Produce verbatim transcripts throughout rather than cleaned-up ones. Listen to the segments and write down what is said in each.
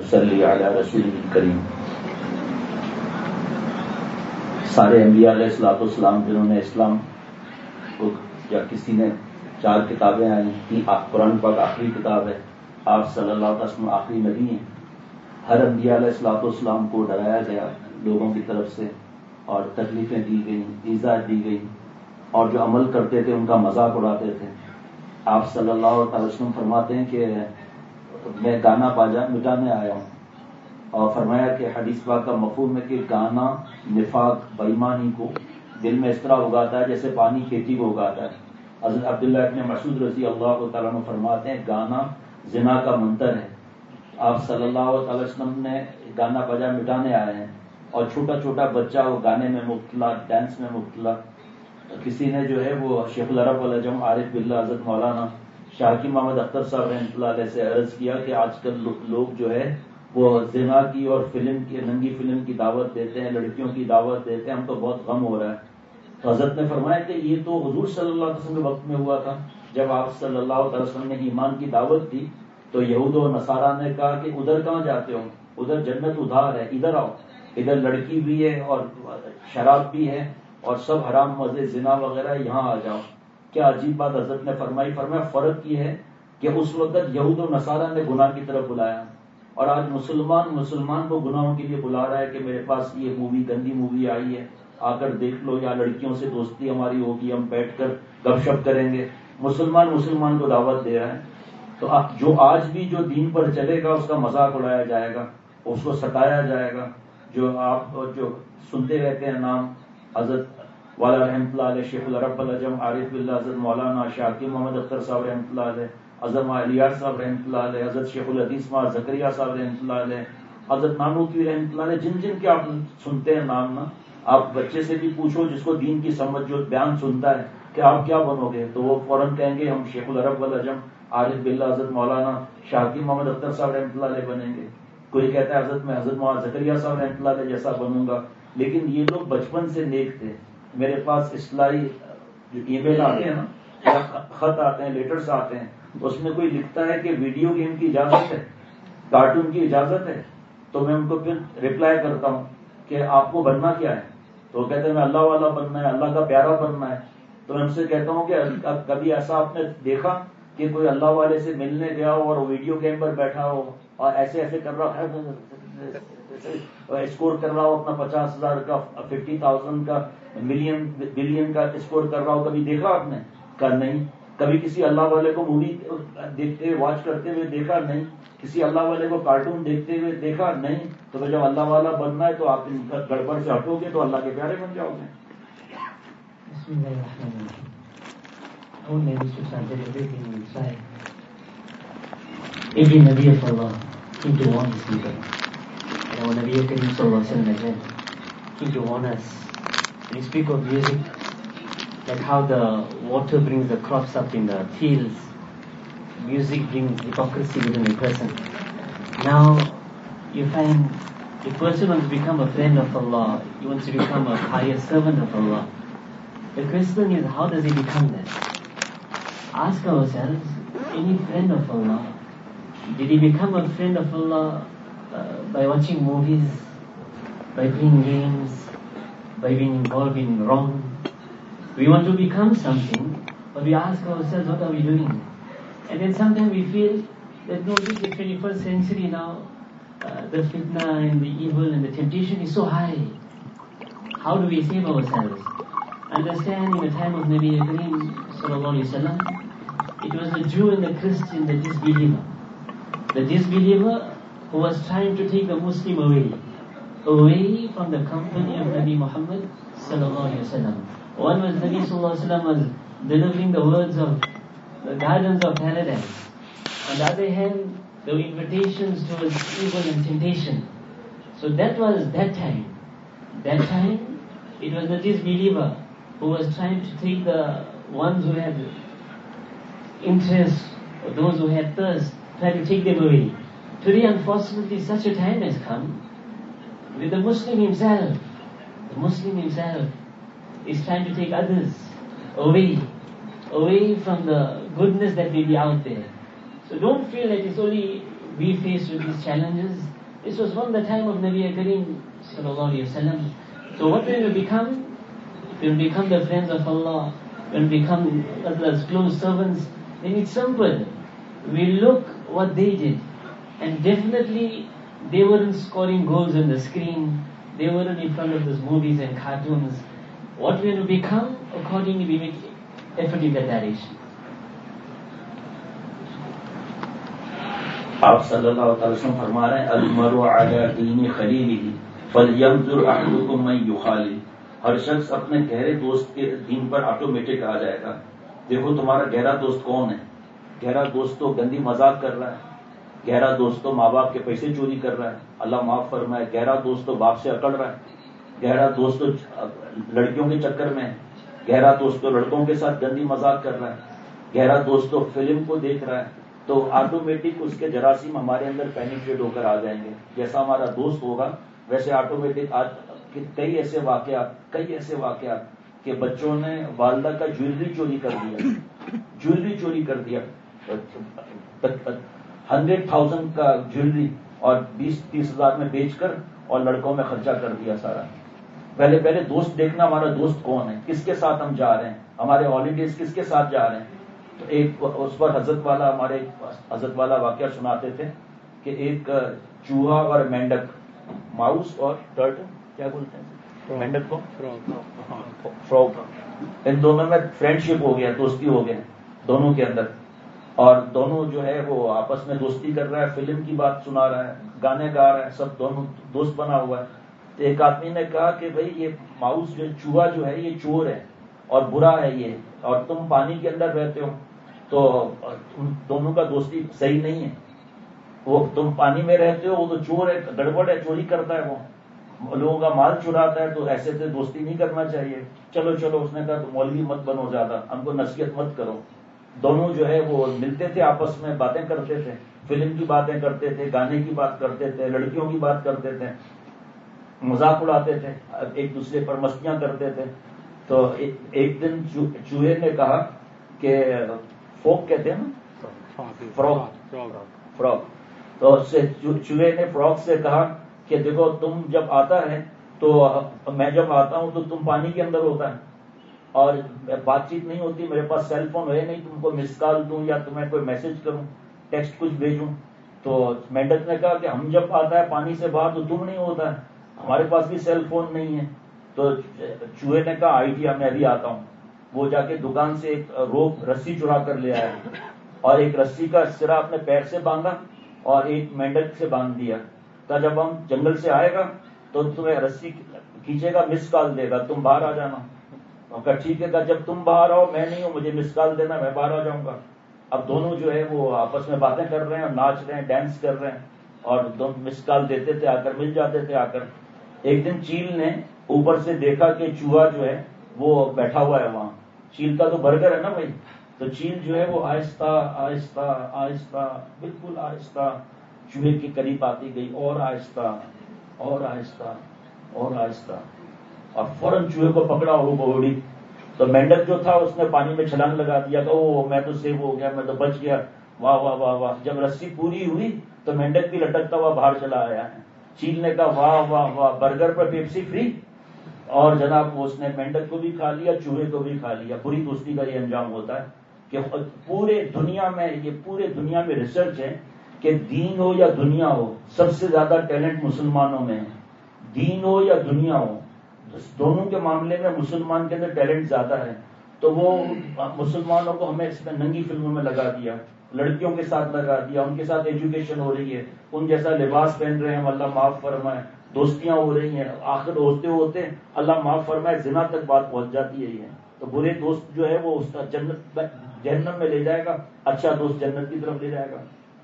نصلی علی رسول کریم. سارے انبیاء علیہ الصلوۃ والسلام جنہوں نے اسلام کو یا کسی نے چار کتابیں آئی تھی، قرآن پاک آخری کتاب ہے، آپ صلی اللہ علیہ وسلم آخری نبی ہیں. ہر انبیاء علیہ الصلوۃ والسلام کو ڈرایا گیا لوگوں کی طرف سے اور تکلیفیں دی گئیں، ایذا دی گئی، اور جو عمل کرتے تھے ان کا مذاق اڑاتے تھے. آپ صلی اللہ علیہ وسلم فرماتے ہیں کہ میں گانا باجا مٹانے آیا ہوں، اور فرمایا کہ حدیث پاک کا مفہوم ہے کہ گانا نفاق بےایمانی کو دل میں اس طرح اگاتا ہے جیسے پانی کھیتی کو اگاتا ہے. حضرت عبداللہ ابن مسعود رضی اللہ تعالیٰ عنہ فرماتے ہیں گانا زنا کا منتر ہے. آپ صلی اللہ علیہ وسلم نے گانا بجا مٹانے آئے ہیں، اور چھوٹا چھوٹا بچہ وہ گانے میں مبتلا، ڈانس میں مبتلا. کسی نے جو ہے وہ شیخ العرب والعجم عارف باللہ حضرت مولانا شاہ محمد اختر صاحب رحمۃ اللہ علیہ سے عرض کیا کہ آج کل لوگ جو ہے وہ زنا کی اور فلم کی، ننگی فلم کی دعوت دیتے ہیں، لڑکیوں کی دعوت دیتے ہیں، ہم تو بہت غم ہو رہا ہے. تو حضرت نے فرمایا کہ یہ تو حضور صلی اللہ علیہ وسلم کے وقت میں ہوا تھا. جب آپ صلی اللہ علیہ وسلم نے ایمان کی دعوت دی تو یہود و نصارا نے کہا کہ ادھر کہاں جاتے ہو، ادھر جنت ادھار ہے، ادھر آؤ، ادھر لڑکی بھی ہے اور شراب بھی ہے اور سب حرام مزے زنا وغیرہ، یہاں آ جاؤ. کیا عجیب بات حضرت نے فرمائی. فرمایا فرق یہ ہے کہ اس وقت یہود و نصارا نے گناہ کی طرف بلایا، اور آج مسلمان مسلمان کو گناہوں کے لیے بلا رہا ہے کہ میرے پاس یہ مووی، گندی مووی آئی ہے، آ کر دیکھ لو، یا لڑکیوں سے دوستی ہماری ہوگی، ہم بیٹھ کر گپ شپ کریں گے. مسلمان مسلمان کو دعوت دے رہا ہے. تو جو آج بھی جو دین پر چلے گا اس کا مذاق اڑایا جائے گا، اس کو ستایا جائے گا. جو آپ جو سنتے رہتے ہیں نام حضرت والا رحمۃ اللہ علیہ، شیخ العرب والعجم عارف باللہ حضرت مولانا شاہ محمد اختر صاحب رحمۃ اللہ علیہ، حضرت علیار صاحب رحمۃ اللہ علیہ، حضرت شیخ الحدیث ماں زکریا صاحب رحمۃ اللہ علیہ، حضرت نانوتوی رحمۃ اللہ علیہ، جن جن کے آپ سنتے ہیں نام نا، آپ بچے سے بھی پوچھو جس کو دین کی سمجھ، جو بیان سنتا ہے کہ آپ کیا بنو گے، تو وہ فوراً کہیں گے ہم شیخ العرب والعجم عارف باللہ حضرت مولانا شاہ محمد اختر صاحب رحمۃ اللہ علیہ بنیں گے. کوئی کہتا ہے حضرت میں حضرت مولانا زکریا صاحب رحمۃ اللہ علیہ جیسا بنوں گا. لیکن یہ لوگ بچپن سے نیک تھے. میرے پاس اصلاحی جو ای میل آتے ہیں نا، یا خط آتے ہیں، لیٹرز آتے ہیں، اس میں کوئی لکھتا ہے کہ ویڈیو گیم کی اجازت ہے، کارٹون کی اجازت ہے، تو میں ان کو پھر ریپلائی کرتا ہوں کہ آپ کو بننا کیا ہے. تو وہ کہتے ہیں میں اللہ والا بننا ہے، اللہ کا پیارا بننا ہے. تو میں ان سے کہتا ہوں کہ کبھی ایسا آپ نے دیکھا کہ کوئی اللہ والے سے ملنے گیا ہو اور ویڈیو گیم پر بیٹھا ہو اور ایسے ایسے کر رہا اسکور کر رہا ہو اپنا پچاس ہزار کا، ففٹی تھاؤزینڈ کا، ملین بلین کا اسکور کر رہا ہو؟ کبھی دیکھا آپ نے؟ کہا نہیں. کبھی کسی اللہ والے کو مووی دیکھتے ہوئے، واچ کرتے ہوئے دیکھا؟ نہیں. کسی اللہ والے کو کارٹون دیکھتے ہوئے دیکھا؟ نہیں. تو جب اللہ والا بننا ہے تو آپ ان گڑبڑ سے ہٹو گے تو اللہ کے پیارے بن جاؤ گے. بسم اللہ الرحمن الرحیم. Our name is to translate everything inside. Every Nabi of Allah came to warn his people. And our Nabi Karim Sallallahu Alaihi Wasallam again came to warn us. When you speak of music, like how the water brings the crops up in the fields, music brings hypocrisy within a person. Now you find a person wants to become a friend of Allah, he wants to become a pious servant of Allah. The question is, how does he become that? Ask ourselves, any friend of Allah, did he become a friend of Allah uh, by watching movies, by playing games, by being involved in wrong? We want to become something, but we ask ourselves, what are we doing? And then sometimes we feel that no, this is the twenty-first century now, uh, the fitna and the evil and the temptation is so high. How do we save ourselves? Understand, in the time of Nabi Karim Sallallahu Alaihi Wasallam, it was the Jew and the Christian, the disbeliever. The disbeliever who was trying to take the Muslim away, away from the company of Nabi Muhammad Sallallahu Alaihi Wasallam. One was Nabi Sallallahu Alaihi Wasallam was delivering the words of the gardens of paradise. On the other hand, there were invitations towards evil and temptation. So that was that time. That time, it was the disbeliever who was trying to take the ones who had interest, or those who had thirst, try to take them away. Today, unfortunately, such a time has come with the Muslim himself. The Muslim himself is trying to take others away, away from the goodness that may be out there. So don't feel that it's only we faced with these challenges, this was from the time of Nabi Kareem sallallahu alayhi wa sallam. So what will we become? We will become the friends of Allah, we will become Allah's close servants. Then it's simple. We look what they did. And definitely they weren't scoring goals on the screen. They weren't in front of those movies and cartoons. What we will become, accordingly we make effort in that direction. آپ صلی اللہ علیہ وسلم فرما رہے ہیں المرء علی دین خلیلہ فلینظر احدکم من یخالل. ہر شخص اپنے گہرے دوست کے دین پر آٹومیٹک آ جائے گا. دیکھو تمہارا گہرا دوست کون ہے. گہرا دوست تو گندی مذاق کر رہا ہے, گہرا دوست تو ماں باپ کے پیسے چوری کر رہا ہے, اللہ معاف فرمائے. گہرا دوست تو باپ سے اکڑ رہا ہے, گہرا دوست تو لڑکیوں کے چکر میں ہے, گہرا دوست تو لڑکوں کے ساتھ گندی مذاق کر رہا ہے, گہرا دوست تو فلم کو دیکھ رہا ہے. تو آٹومیٹک اس کے جراثیم ہمارے اندر پینیٹریٹ ہو کر آ جائیں گے. جیسا ہمارا دوست ہوگا ویسے آٹومیٹک کئی ایسے واقعات کئی ایسے واقعات کہ بچوں نے والدہ کا جویلری چوری کر دیا جویلری چوری کر دیا ہنڈریڈ تھاؤزینڈ کا جویلری اور بیس تیس ہزار میں بیچ کر اور لڑکوں میں خرچہ کر دیا سارا. پہلے پہلے دوست دیکھنا ہمارا دوست کون ہے, کس کے ساتھ ہم جا رہے ہیں, ہمارے ہالیڈیز کس کے ساتھ جا رہے ہیں. تو ایک اس پر حضرت والا ہمارے حضرت والا واقعہ سناتے تھے کہ ایک چوہا اور مینڈک, ماؤس اور ٹرٹل کیا بولتے ہیں مینڈک کو, فراگ, ان دونوں میں فرینڈ شپ ہو گیا, دوستی ہو گیا دونوں کے اندر, اور دونوں جو ہے وہ آپس میں دوستی کر رہا ہے, فلم کی بات سنا رہا ہے, گانے گا رہا ہے, سب دونوں دوست بنا ہوا ہے. تو ایک آدمی نے کہا کہ بھائی یہ ماؤس جو چوہا جو ہے یہ چور ہے اور برا ہے یہ, اور تم پانی کے اندر رہتے ہو تو ان دونوں کا دوستی صحیح نہیں ہے. وہ تم پانی میں رہتے ہو, وہ تو چور ہے, گڑبڑ ہے, چوری کرتا ہے, وہ لوگوں کا مال چراتا ہے, تو ایسے سے دوستی نہیں کرنا چاہیے. چلو چلو اس نے کہا تو مولوی مت بنو زیادہ, ہم کو نصیحت مت کرو. دونوں جو ہے وہ ملتے تھے, آپس میں باتیں کرتے تھے, فلم کی باتیں کرتے تھے, گانے کی بات کرتے تھے, لڑکیوں کی بات کرتے تھے, مذاق اڑاتے تھے, ایک دوسرے پر مستیاں کرتے تھے. تو ایک دن چوہے نے کہا کہ فوک کہتے ہیں نا, فراگ فراگ تو اس سے چوہے نے فراگ سے کہا کہ دیکھو تم جب آتا ہے تو میں جب آتا ہوں تو تم پانی کے اندر ہوتا ہے اور بات چیت نہیں ہوتی, میرے پاس سیل فون ہے نہیں, تم کو مس کال دوں یا تمہیں کوئی میسج کروں, ٹیکسٹ کچھ بھیجوں. تو مینڈک نے کہا کہ ہم جب آتا ہے پانی سے باہر تو تم نہیں ہوتا ہے, ہمارے پاس بھی سیل فون نہیں ہے. تو چوہے نے کہا آئیڈیا, میں بھی آتا ہوں. وہ جا کے دکان سے ایک روپ رسی چرا کر لے آیا اور ایک رسی کا سرا اپنے پیر سے باندھا اور ایک مینڈک سے باندھ دیا. تو جب ہم جنگل سے آئے گا تو تمہیں رسی کھینچے گا, مس کال دے گا, تم باہر آ جانا. کہا ٹھیک ہے, جب تم باہر آؤ میں نہیں ہوں, مجھے مس کال دینا, میں باہر آ جاؤں گا. اب دونوں جو ہے وہ آپس میں باتیں کر رہے ہیں اور ناچ رہے ہیں, ڈانس کر رہے ہیں, اور دونوں مس کال دیتے تھے, آ کر مل جاتے تھے. آ کر ایک دن چیل نے اوپر سے دیکھا کہ چوہا جو ہے وہ بیٹھا ہوا ہے وہاں. چیل کا تو برگر ہے نا بھائی, تو چیل جو ہے وہ آہستہ آہستہ آہستہ بالکل آہستہ چوہے کے قریب آتی گئی, اور آہستہ اور آہستہ اور آہستہ, اور فوراً چوہے کو پکڑا اور وہ اڑی. تو مینڈک جو تھا اس نے پانی میں چھلانگ لگا دیا کہ او میں تو سیو ہو گیا, میں تو بچ گیا, واہ واہ واہ واہ. جب رسی پوری ہوئی تو مینڈک بھی لٹکتا ہوا باہر چلا آیا ہے. چیل نے کہا واہ واہ واہ, برگر پر پیپسی فری, اور جناب اس نے مینڈک کو بھی کھا لیا, چوہے کو بھی کھا لیا. بری دوستی کا یہ انجام ہوتا ہے کہ پورے دنیا میں یہ پورے دنیا میں ریسرچ ہے کہ دین ہو یا دنیا ہو, سب سے زیادہ ٹیلنٹ مسلمانوں میں ہے. دین ہو یا دنیا ہو, دونوں کے معاملے میں مسلمان کے اندر ٹیلنٹ زیادہ ہے. تو وہ مسلمانوں کو ہمیں اس میں ننگی فلموں میں لگا دیا, لڑکیوں کے ساتھ لگا دیا, ان کے ساتھ ایجوکیشن ہو رہی ہے, ان جیسا لباس پہن رہے ہیں, اللہ معاف فرمائے, دوستیاں ہو رہی ہیں, آخر ہوتے ہوتے اللہ معاف فرمائے زنا تک بات پہنچ جاتی ہے. تو برے دوست جو ہے وہ اس کا جنت جہنم میں لے جائے گا, اچھا دوست جنت کی طرف لے جائے گا.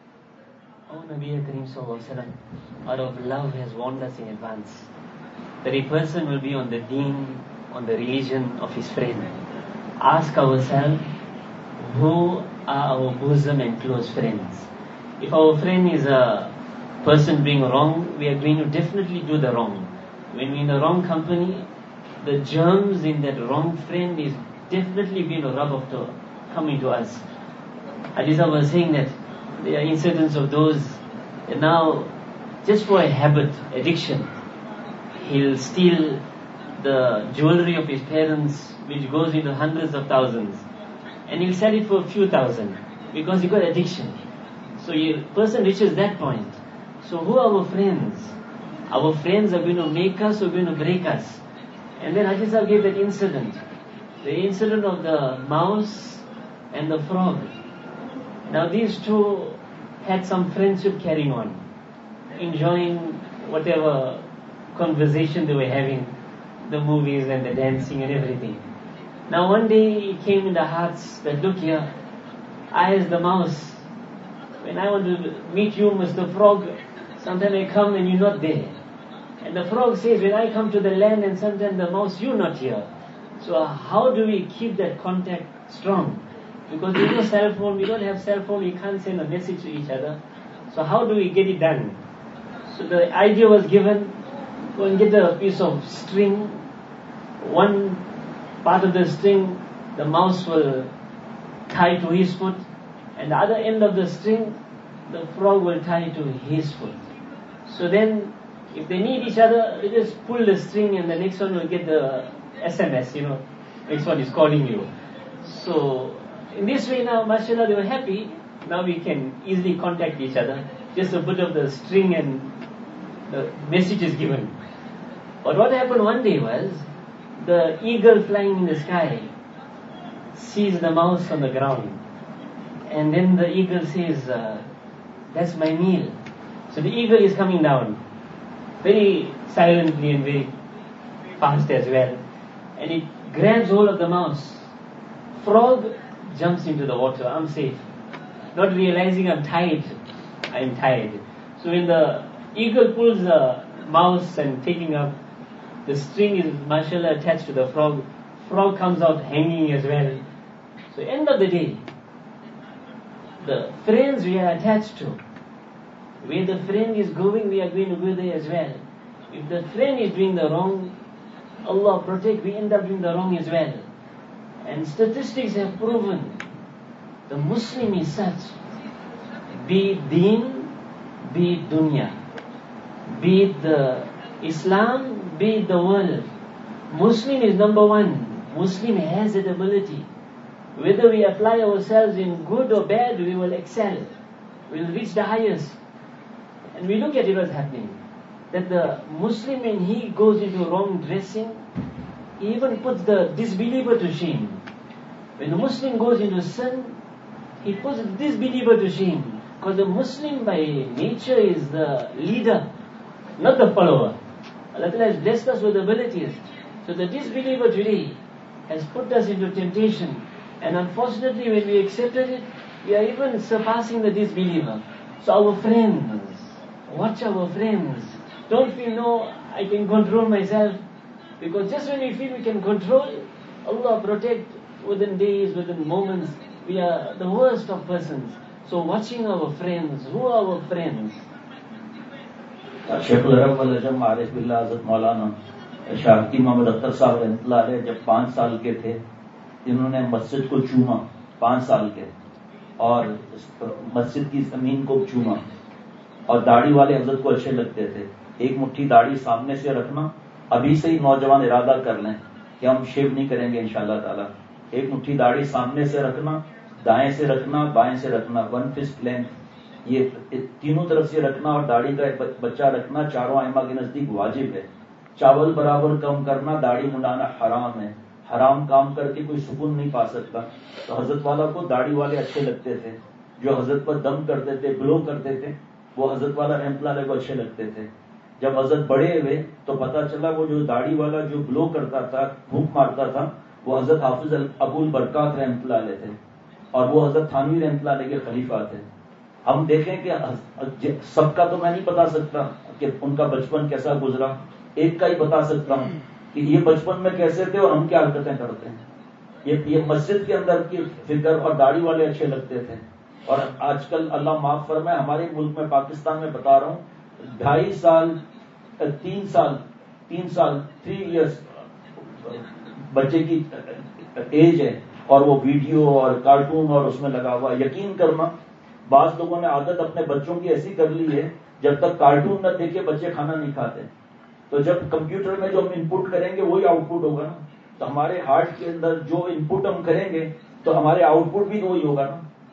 Oh, Nabi Kareem sallallahu alaihi wasallam, out of love has warned us in advance that a person will be on the deen, on the religion of his friend. Ask ourselves, who are our bosom and close friends? If our friend is a person doing wrong, we are going to definitely do the wrong. When we're in the wrong company, the germs in that wrong friend is definitely going to rub off to come into us. Hadith was saying that there are incidents of those And now, just for a habit, addiction, he'll steal the jewelry of his parents, which goes into hundreds of thousands, and he'll sell it for a few thousand, because he got addiction. So a person reaches that point. So who are our friends? Our friends are going to make us or going to break us. And then Haji Sahib gave that incident. The incident of the mouse and the frog. Now these two had some friendship carrying on, enjoying whatever conversation they were having, the movies and the dancing and everything. Now one day it came in the hearts that, look here, I as the mouse, when I want to meet you, Mister Frog, sometimes I come and you're not there. And the frog says, when I come to the land and sometimes the mouse, you're not here. So how do we keep that contact strong? Because there's no cell phone, we don't have cell phone, we can't send a message to each other. So how do we get it done? So the idea was given, go and get a piece of string. One part of the string, the mouse will tie to his foot, and the other end of the string, the frog will tie to his foot. So then, if they need each other, they just pull the string and the next one will get the S M S, you know, next one is calling you. So, in this way now, mashallah, they were happy. Now we can easily contact each other. Just a bit of the string and the message is given. But what happened one day was, the eagle flying in the sky sees the mouse on the ground. And then the eagle says, uh, that's my meal. So the eagle is coming down, very silently and very fast as well. And it grabs hold of the mouse. Frog jumps into the water, I'm safe. Not realizing I'm tired, I'm tired. So when the eagle pulls the mouse and taking up, the string is mashallah attached to the frog. Frog comes out hanging as well. So end of the day, the friends we are attached to, where the friend is going, we are going to go there as well. If the friend is doing the wrong, Allah protect, we end up doing the wrong as well. And statistics have proven, the Muslim is such, be it deen, be it dunya, be it the Islam, be it the world. Muslim is number one. Muslim has that ability. Whether we apply ourselves in good or bad, we will excel. We will reach the highest. And we look at it what's happening. That the Muslim, when he goes into wrong dressing, he even puts the disbeliever to shame. When the Muslim goes into sin, he puts the disbeliever to shame. Because the Muslim by nature is the leader, not the follower. Allah Ta'ala has blessed us with abilities. So the disbeliever today has put us into temptation. And unfortunately, when we accepted it, we are even surpassing the disbeliever. So our friends, watch our friends. Don't feel, no, I can control myself. Because just when we feel we can control, Allah protect, within days, within moments, we are the worst of persons. So watching our friends, who are our friends? Sheikh अरब वल अजम आरिफ बिल्लाह हज़रत मौलाना शाहकी मोहम्मद अख्तर साहब रहमतुल्लाह अलैह जब पाँच साल के थे, इन्होंने मस्जिद को चूमा, पाँच साल के, और मस्जिद की जमीन को चूमा, और दाढ़ी वाले हजरत को अच्छे लगते थे। एक मुट्ठी दाढ़ी सामने से रखना, अभी से ही नौजवान इरादा कर लें कि हम शेव नहीं करेंगे इंशाअल्लाह ताला। एक मुट्ठी दाढ़ी सामने से रखना, दाएं से रखना, बाएं से रखना, वन फिस्ट लेंथ, ये तीनों तरफ से रखना, और दाढ़ी का एक बच्चा रखना चारों आइमा के नजदीक वाजिब है। चावल बराबर कम करना, दाढ़ी मुंडाना हराम है। हराम काम करके कोई सुकून नहीं पा सकता। तो हजरत वाला को दाढ़ी वाले अच्छे लगते थे, जो हजरत पर दम करते थे, ग्लो करते थे, वो हजरत वाला रहमतुल्लाह को अच्छे लगते थे। जब हजरत बड़े हुए तो पता चला वो जो दाढ़ी वाला जो ग्लो करता था, फूंक मारता था, वो हजरत हाफिज अबुल बरकात रहमतुल्लाह थे, और वो हजरत थानवी रहमतुल्लाह के खलीफा थे। हम देखें कि सबका तो मैं नहीं बता सकता कि उनका बचपन कैसा गुजरा, एक का ही बता सकता हूं कि ये बचपन में कैसे थे और हम क्या हरकतें करते हैं। ये ये मस्जिद के अंदर की फिक्र और दाढ़ी वाले अच्छे लगते थे। और आजकल अल्लाह माफ फरमाए, हमारे मुल्क में, पाकिस्तान में बता रहा हूं, ढाई साल तीन साल तीन साल थ्री इयर्स बच्चे की एज है, और वो वीडियो और कार्टून और उसमें लगा हुआ। यकीन करना, بعض لوگوں نے عادت اپنے بچوں کی ایسی کر لی ہے جب تک کارٹون نہ دیکھے بچے کھانا نہیں کھاتے. تو جب کمپیوٹر میں جو ہم ان پٹ کریں گے وہی آؤٹ پٹ ہوگا نا. تو ہمارے ہارٹ کے اندر جو ان پٹ ہم کریں گے تو ہمارے آؤٹ پٹ بھی وہی ہوگا نا.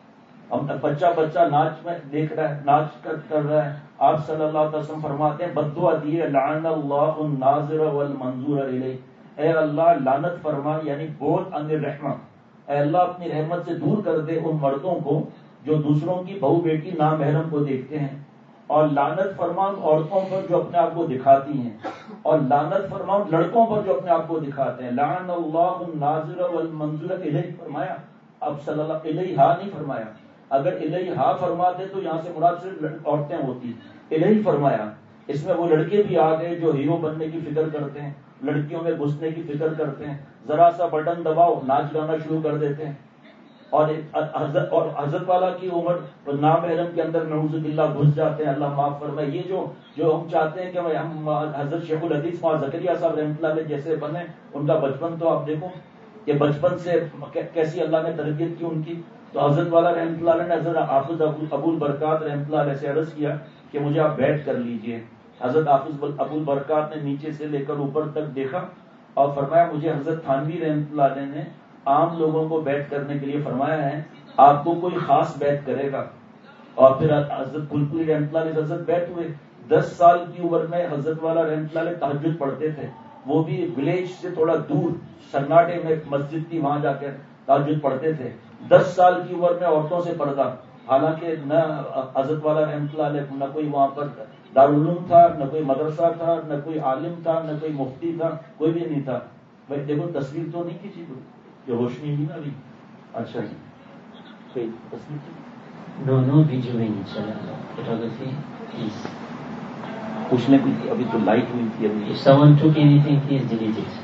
ہم بچہ بچہ ناچ میں دیکھ رہا ہے, ناچ کر رہا ہے, آپ صلی اللہ علیہ وسلم فرماتے ہیں بد دعا دیے لعن اللہ الناظر والمنظور الیہ, اے اللہ لعنت فرما یعنی بہت ان رحمت, اے اللہ اپنی رحمت سے دور کر دے ان مردوں کو جو دوسروں کی بہو بیٹی نامحرم کو دیکھتے ہیں, اور لعنت فرما ان عورتوں پر جو اپنے آپ کو دکھاتی ہیں, اور لعنت فرما ان لڑکوں پر جو اپنے آپ کو دکھاتے ہیں. لعن اللہ الناظر والمنظور الیہ فرمایا, اب صلی اللہ علیہ نہیں فرمایا. اگر الیہ فرماتے تو یہاں سے مراد صرف عورتیں ہوتی, الیہ فرمایا. اس میں وہ لڑکے بھی آ گئے جو ہیرو بننے کی فکر کرتے ہیں, لڑکیوں میں گھسنے کی فکر کرتے ہیں, ذرا سا بٹن دباؤ ناچ گانا شروع کر دیتے ہیں. اور حضرت اور حضرت والا کی عمر نامحرم کے اندر نعوذ باللہ گھس جاتے ہیں, اللہ معاف فرمائے. یہ جو جو ہم چاہتے ہیں کہ ہم حضرت شیخ الحدیث مولانا زکریا صاحب رحمۃ اللہ علیہ جیسے بنے, ان کا بچپن تو آپ دیکھو کہ بچپن سے کیسی اللہ نے تربیت کی ان کی. تو حضرت والا رحمۃ اللہ علیہ نے حضرت حافظ ابو البرکات رحمۃ اللہ علیہ سے عرض کیا کہ مجھے آپ بیٹھ کر لیجئے. حضرت حافظ ابو البرکات نے نیچے سے لے کر اوپر تک دیکھا اور فرمایا مجھے حضرت تھانوی رحمۃ اللہ علیہ نے عام لوگوں کو بیعت کرنے کے لیے فرمایا ہے, آپ کو کوئی خاص بیعت کرے گا. اور پھر حضرت پلپلی رحمۃ اللہ علیہ حضرت بیعت ہوئے. دس سال کی عمر میں حضرت والا رحمۃ اللہ علیہ تہجد پڑھتے تھے, وہ بھی ولیج سے تھوڑا دور سرناٹے میں مسجد تھی, وہاں جا کر تہجد پڑھتے تھے. دس سال کی عمر میں عورتوں سے پردہ, حالانکہ نہ حضرت والا رحمۃ اللہ علیہ نہ کوئی وہاں پر دارالعلوم تھا, نہ کوئی مدرسہ تھا, نہ کوئی عالم تھا, نہ کوئی مفتی تھا, کوئی بھی نہیں تھا. بھائی دیکھو تصویر تو نہیں کھینچی کوئی, جو روشنی بھی نہ ابھی. اچھا جی کوئی تصویر No, no videoing, inshallah. Photography, please. پوچھنے کو ابھی تو لائٹ ہوئی تھی ابھی. If someone took anything, please delete it.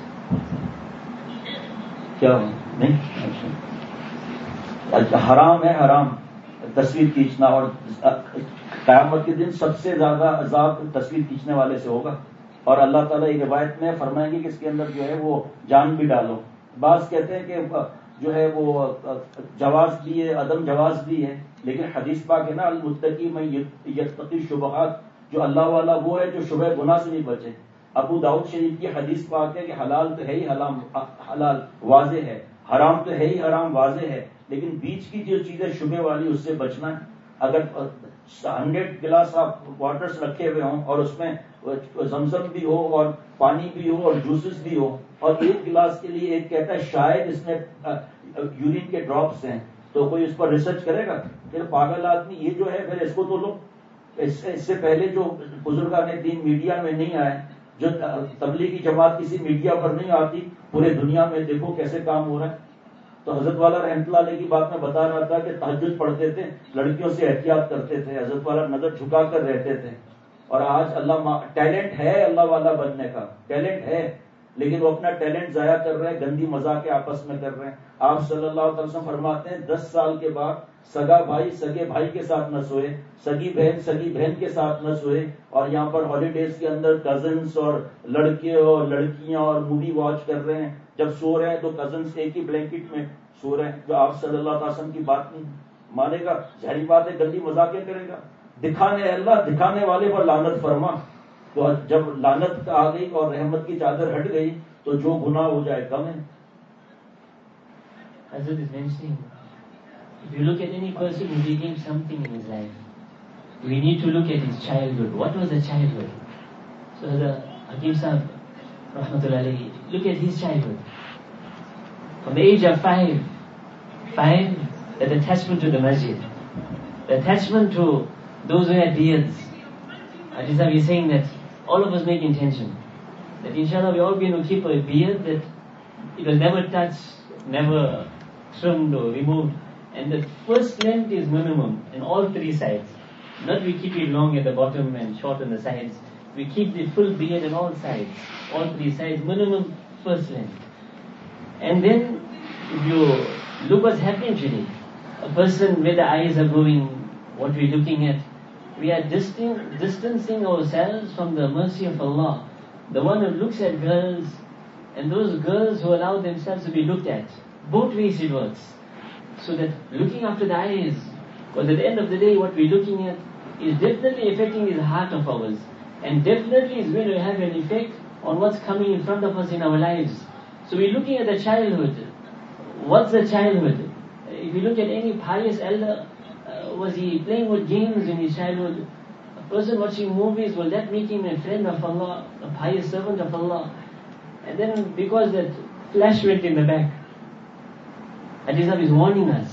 کیا نہیں اچھا, حرام ہے حرام تصویر کھینچنا, اور قیامت کے دن سب سے زیادہ عذاب تصویر کھینچنے والے سے ہوگا. اور اللہ تعالیٰ ایک روایت میں فرمائیں گے کہ اس کے اندر جو ہے وہ جان بھی ڈالو. بعض کہتے ہیں کہ جو ہے وہ جواز بھی ہے, عدم جواز بھی ہے, لیکن حدیث پاک ہے نا المتقی میں یتقی شبہات, جو اللہ والا وہ ہے جو شبہ گناہ سے نہیں بچے. ابو داؤد شریف کی حدیث پاک ہے کہ حلال تو ہے ہی حرام حلال واضح ہے, حرام تو ہے ہی حرام واضح ہے, لیکن بیچ کی جو چیزیں شبہ والی اس سے بچنا ہے. اگر ہنڈریڈ گلاس آپ واٹرز رکھے ہوئے ہوں اور اس میں زمزم بھی ہو اور پانی بھی ہو اور جوسز بھی ہو, اور ایک گلاس کے لیے ایک کہتا ہے شاید اس میں یورین کے ڈراپس ہیں, تو کوئی اس پر ریسرچ کرے گا؟ پھر پاگل آدمی یہ جو ہے پھر اس کو تو لو. اس سے پہلے جو بزرگان دین میڈیا میں نہیں آئے, جو تبلیغی جماعت کسی میڈیا پر نہیں آتی, پورے دنیا میں دیکھو کیسے کام ہو رہا ہے. تو حضرت والا رحمۃ اللہ علیہ کی بات میں بتا رہا تھا کہ تہجد پڑھتے تھے, لڑکیوں سے احتیاط کرتے تھے, حضرت والا نظر جھکا کر رہتے تھے. اور آج اللہ ٹیلنٹ ہے اللہ والا بننے کا, ٹیلنٹ ہے, لیکن وہ اپنا ٹیلنٹ ضائع کر رہے ہیں, گندی مذاق آپس میں کر رہے ہیں. آپ صلی اللہ علیہ وسلم فرماتے ہیں دس سال کے بعد سگا بھائی سگے بھائی کے ساتھ نہ سوئے, سگی بہن سگی بہن کے ساتھ نہ سوئے, اور یہاں پر ہالیڈیز کے اندر کزنس اور لڑکے اور لڑکیاں اور مووی واچ کر رہے ہیں. جب سو رہے ہیں تو کزنس ایک ہی بلینکٹ میں سو رہے ہیں, جو آپ صلی اللہ علیہ وسلم کی بات نہیں مانے گا, ظاہری بات ہے گندی مذاقیں کرے گا. دکھانے اللہ دکھانے والے پر لعنت فرما. تو جب لعنت آ گئی اور رحمت کی چادر ہٹ گئی تو جو گناہ ہو جائے کم ہے. Hazrat is mentioning, if you look at any person who became something in his life, we need to look at his childhood. What was the childhood? So the Hakim Sahib, Rahmatullah alayhi, look at his childhood. From the age of five, five, that attachment to the masjid, the attachment to those who had beards. Hakim Sahib is saying that all of us make intention that inshallah we all going to keep a beard that it was never touched, never trimmed or removed, and the first length is minimum in all three sides. Not we keep it long at the bottom and short on the sides. We keep the full beard on all sides, all three sides, minimum first length. And then if you look what's happening today, a person where the eyes are going, what we're looking at, we are distan- distancing ourselves from the mercy of Allah. The one who looks at girls and those girls who allow themselves to be looked at. Both ways it works. So that looking after the eyes, Because at the end of the day, what we're looking at is definitely affecting this heart of ours. And definitely is going to have an effect on what's coming in front of us in our lives. So we're looking at the childhood. What's the childhood? If you look at any pious elder, uh, was he playing with games in his childhood? A person watching movies, will that make him a friend of Allah, a pious servant of Allah? And then because that flash went in the back, Hadith is warning us.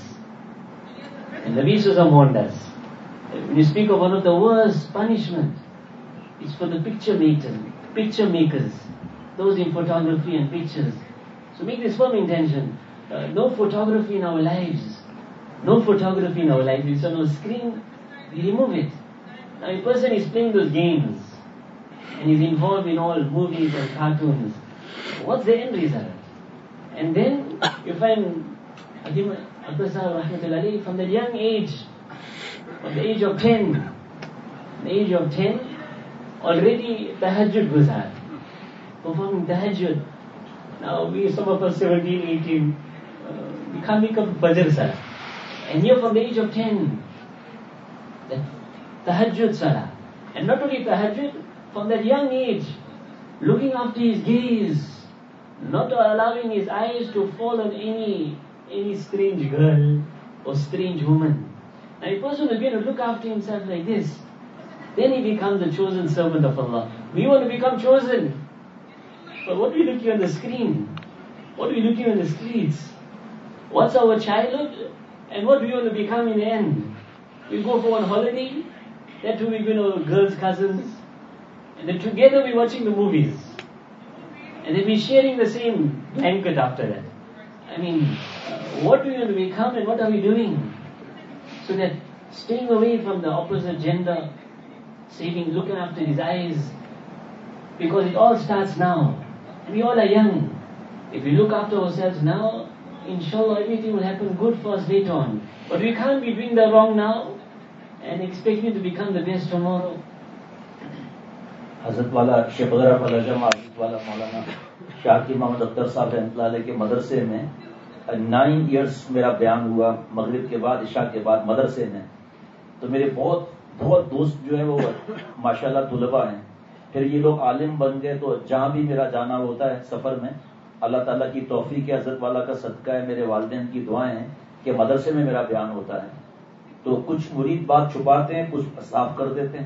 And Nabi Sallallahu warned us. When you speak of one of the worst punishment, it's for the picture makers, picture makers, those in photography and pictures. So make this firm intention. Uh, no photography in our lives. No photography in our lives. It's on a screen, we remove it. Now a person is playing those games and is involved in all movies and cartoons. What's the end result? And then you find Hakim Abdul Sahib Rahmatullahi Alayhi, from that young age, from the age of ten, the age of ten, already tahajjud guzar, performing tahajjud. Now we, some of us seventeen, eighteen, uh, we can't make up Fajr Salah. And here from the age of ten, the tahajjud Salah. And not only tahajjud, from that young age, looking after his gaze, not allowing his eyes to fall on any any strange girl or strange woman. Now a person is going to look after himself like this, then he becomes the chosen servant of Allah. We want to become chosen. But what are we looking on the screen? What are we looking on the streets? What's our childhood? And what do we want to become in the end? We go for one holiday, that too we're going to girls' cousins, and then together we're watching the movies. And then we're sharing the same blanket after that. I mean, uh, what do we want to become and what are we doing? So that staying away from the opposite gender, saving, looking after his eyes, because it all starts now. We all are young. If we look after ourselves now, inshallah everything will happen good for us later on. But we can't be doing the wrong now and expecting to become the best tomorrow. حضرت والا شیخ غرف الجم حضرت والا مولانا شاکر محمد اختر صاحب رحمۃ اللہ علیہ کے مدرسے میں نائن ایئرس میرا بیان ہوا، مغرب کے بعد عشاء کے بعد مدرسے میں. تو میرے بہت بہت دوست جو ہیں وہ ماشاءاللہ طلباء ہیں. پھر یہ لوگ عالم بن گئے، تو جہاں بھی میرا جانا ہوتا ہے سفر میں، اللہ تعالیٰ کی توفیق ہے، حضرت والا کا صدقہ ہے، میرے والدین کی دعائیں ہیں کہ مدرسے میں میرا بیان ہوتا ہے. تو کچھ مرید بات چھپاتے ہیں، کچھ صاف کر دیتے ہیں.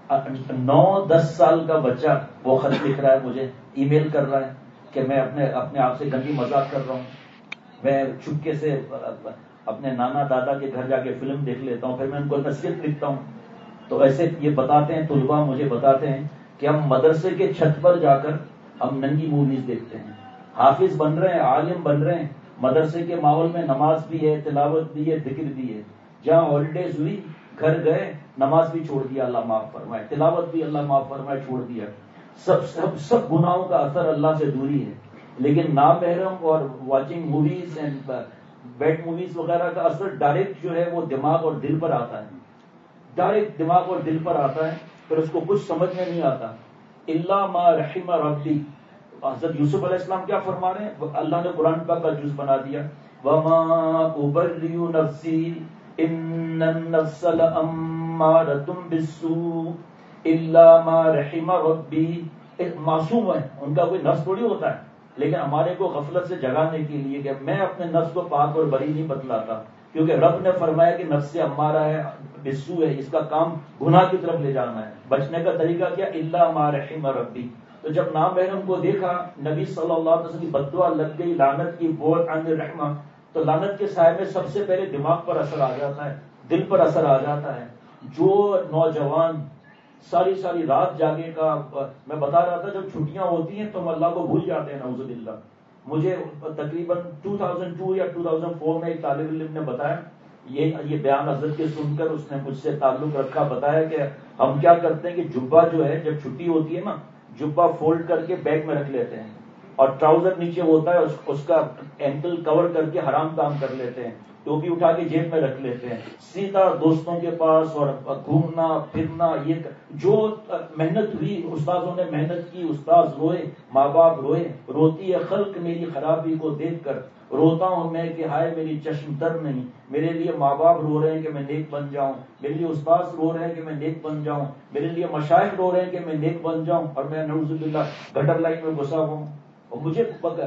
نو دس سال کا بچہ وہ خط لکھ رہا ہے، مجھے ای میل کر رہا ہے کہ میں اپنے اپنے آپ سے گندی مذاق کر رہا ہوں، میں چپکے سے اپنے نانا دادا کے گھر جا کے فلم دیکھ لیتا ہوں، پھر میں ان کو نصیحت لکھتا ہوں. تو ایسے یہ بتاتے ہیں طلباء، مجھے بتاتے ہیں کہ ہم مدرسے کے چھت پر جا کر ہم ننگی موویز دیکھتے ہیں. حافظ بن رہے ہیں، عالم بن رہے ہیں، مدرسے کے ماحول میں نماز بھی ہے، تلاوت بھی ہے، ذکر بھی ہے. جہاں ہالیڈیز ہوئی گھر گئے، نماز بھی چھوڑ دیا، اللہ معاف فرمائے، تلاوت بھی اللہ معاف فرمائے چھوڑ دیا. سب سب سب گناہوں کا اثر اللہ سے دوری ہے. لیکن نامحرم اور watching movies and bad movies وغیرہ کا اثر ڈائریکٹ جو ہے وہ دماغ اور دل پر آتا ہے، ڈائریکٹ دماغ اور دل پر آتا ہے. پھر اس کو کچھ سمجھ میں نہیں آتا. اللہ ما رحم ربی، حضرت یوسف علیہ السلام کیا فرما رہے ہیں؟ اللہ نے قرآن پاک کا جز بنا دیا، وما ابرئ نفسی ان النفس لامارۃ بالسوء الا ما رحم ربی. معصوم ہیں، ان کا کوئی نفس تھوڑی ہوتا ہے، لیکن ہمارے کو غفلت سے جگانے کے لیے کہ میں اپنے نفس کو پاک اور بری نہیں بتلاتا، کیونکہ رب نے فرمایا کہ نفس سے امارہ ہے، بالسوء ہے، اس کا کام گناہ کی طرف لے جانا ہے. بچنے کا طریقہ کیا؟ الا ما رحم ربی. تو جب نامحرم کو دیکھا، نبی صلی اللہ علیہ وسلم کی بددعا لگ گئی، لعنت کی بول عن الرحمہ، تو لعنت کے سائے میں سب سے پہلے دماغ پر اثر آ جاتا ہے، دل پر اثر آ جاتا ہے. جو نوجوان ساری ساری رات جاگے کا، میں بتا رہا تھا جب چھٹیاں ہوتی ہیں تو ہم اللہ کو بھول جاتے ہیں، نعوذ باللہ. مجھے تقریباً دو ہزار دو یا دو ہزار چار میں ایک طالب علم نے بتایا، یہ یہ بیان حضرت کے سن کر اس نے مجھ سے تعلق رکھا، بتایا کہ ہم کیا کرتے ہیں کہ جبہ جو ہے جب چھٹی ہوتی ہے نا، جبہ فولڈ کر کے بیگ میں رکھ لیتے ہیں، اور ٹراؤزر نیچے ہوتا ہے، اس کا اینکل کور کر کے حرام کام کر لیتے ہیں، ٹوپی اٹھا کے جیب میں رکھ لیتے ہیں، سیدھا دوستوں کے پاس اور گھومنا پھرنا. یہ جو محنت ہوئی، استاذوں نے محنت کی، استاذ روئے، ماں باپ روئے، روتی ہے خلق میری خرابی کو دیکھ کر، روتا ہوں میں کہ ہائے میری چشم تر نہیں، میرے لیے ماں باپ رو رہے ہیں کہ میں نیک بن جاؤں، میرے لیے استاد رو رہے ہیں کہ میں نیک بن جاؤں، میرے لیے مشائخ رو رہے ہیں کہ میں نیک بن جاؤں، اور میں نعوذ باللہ گٹر لائن میں گھسا ہوں. اور مجھے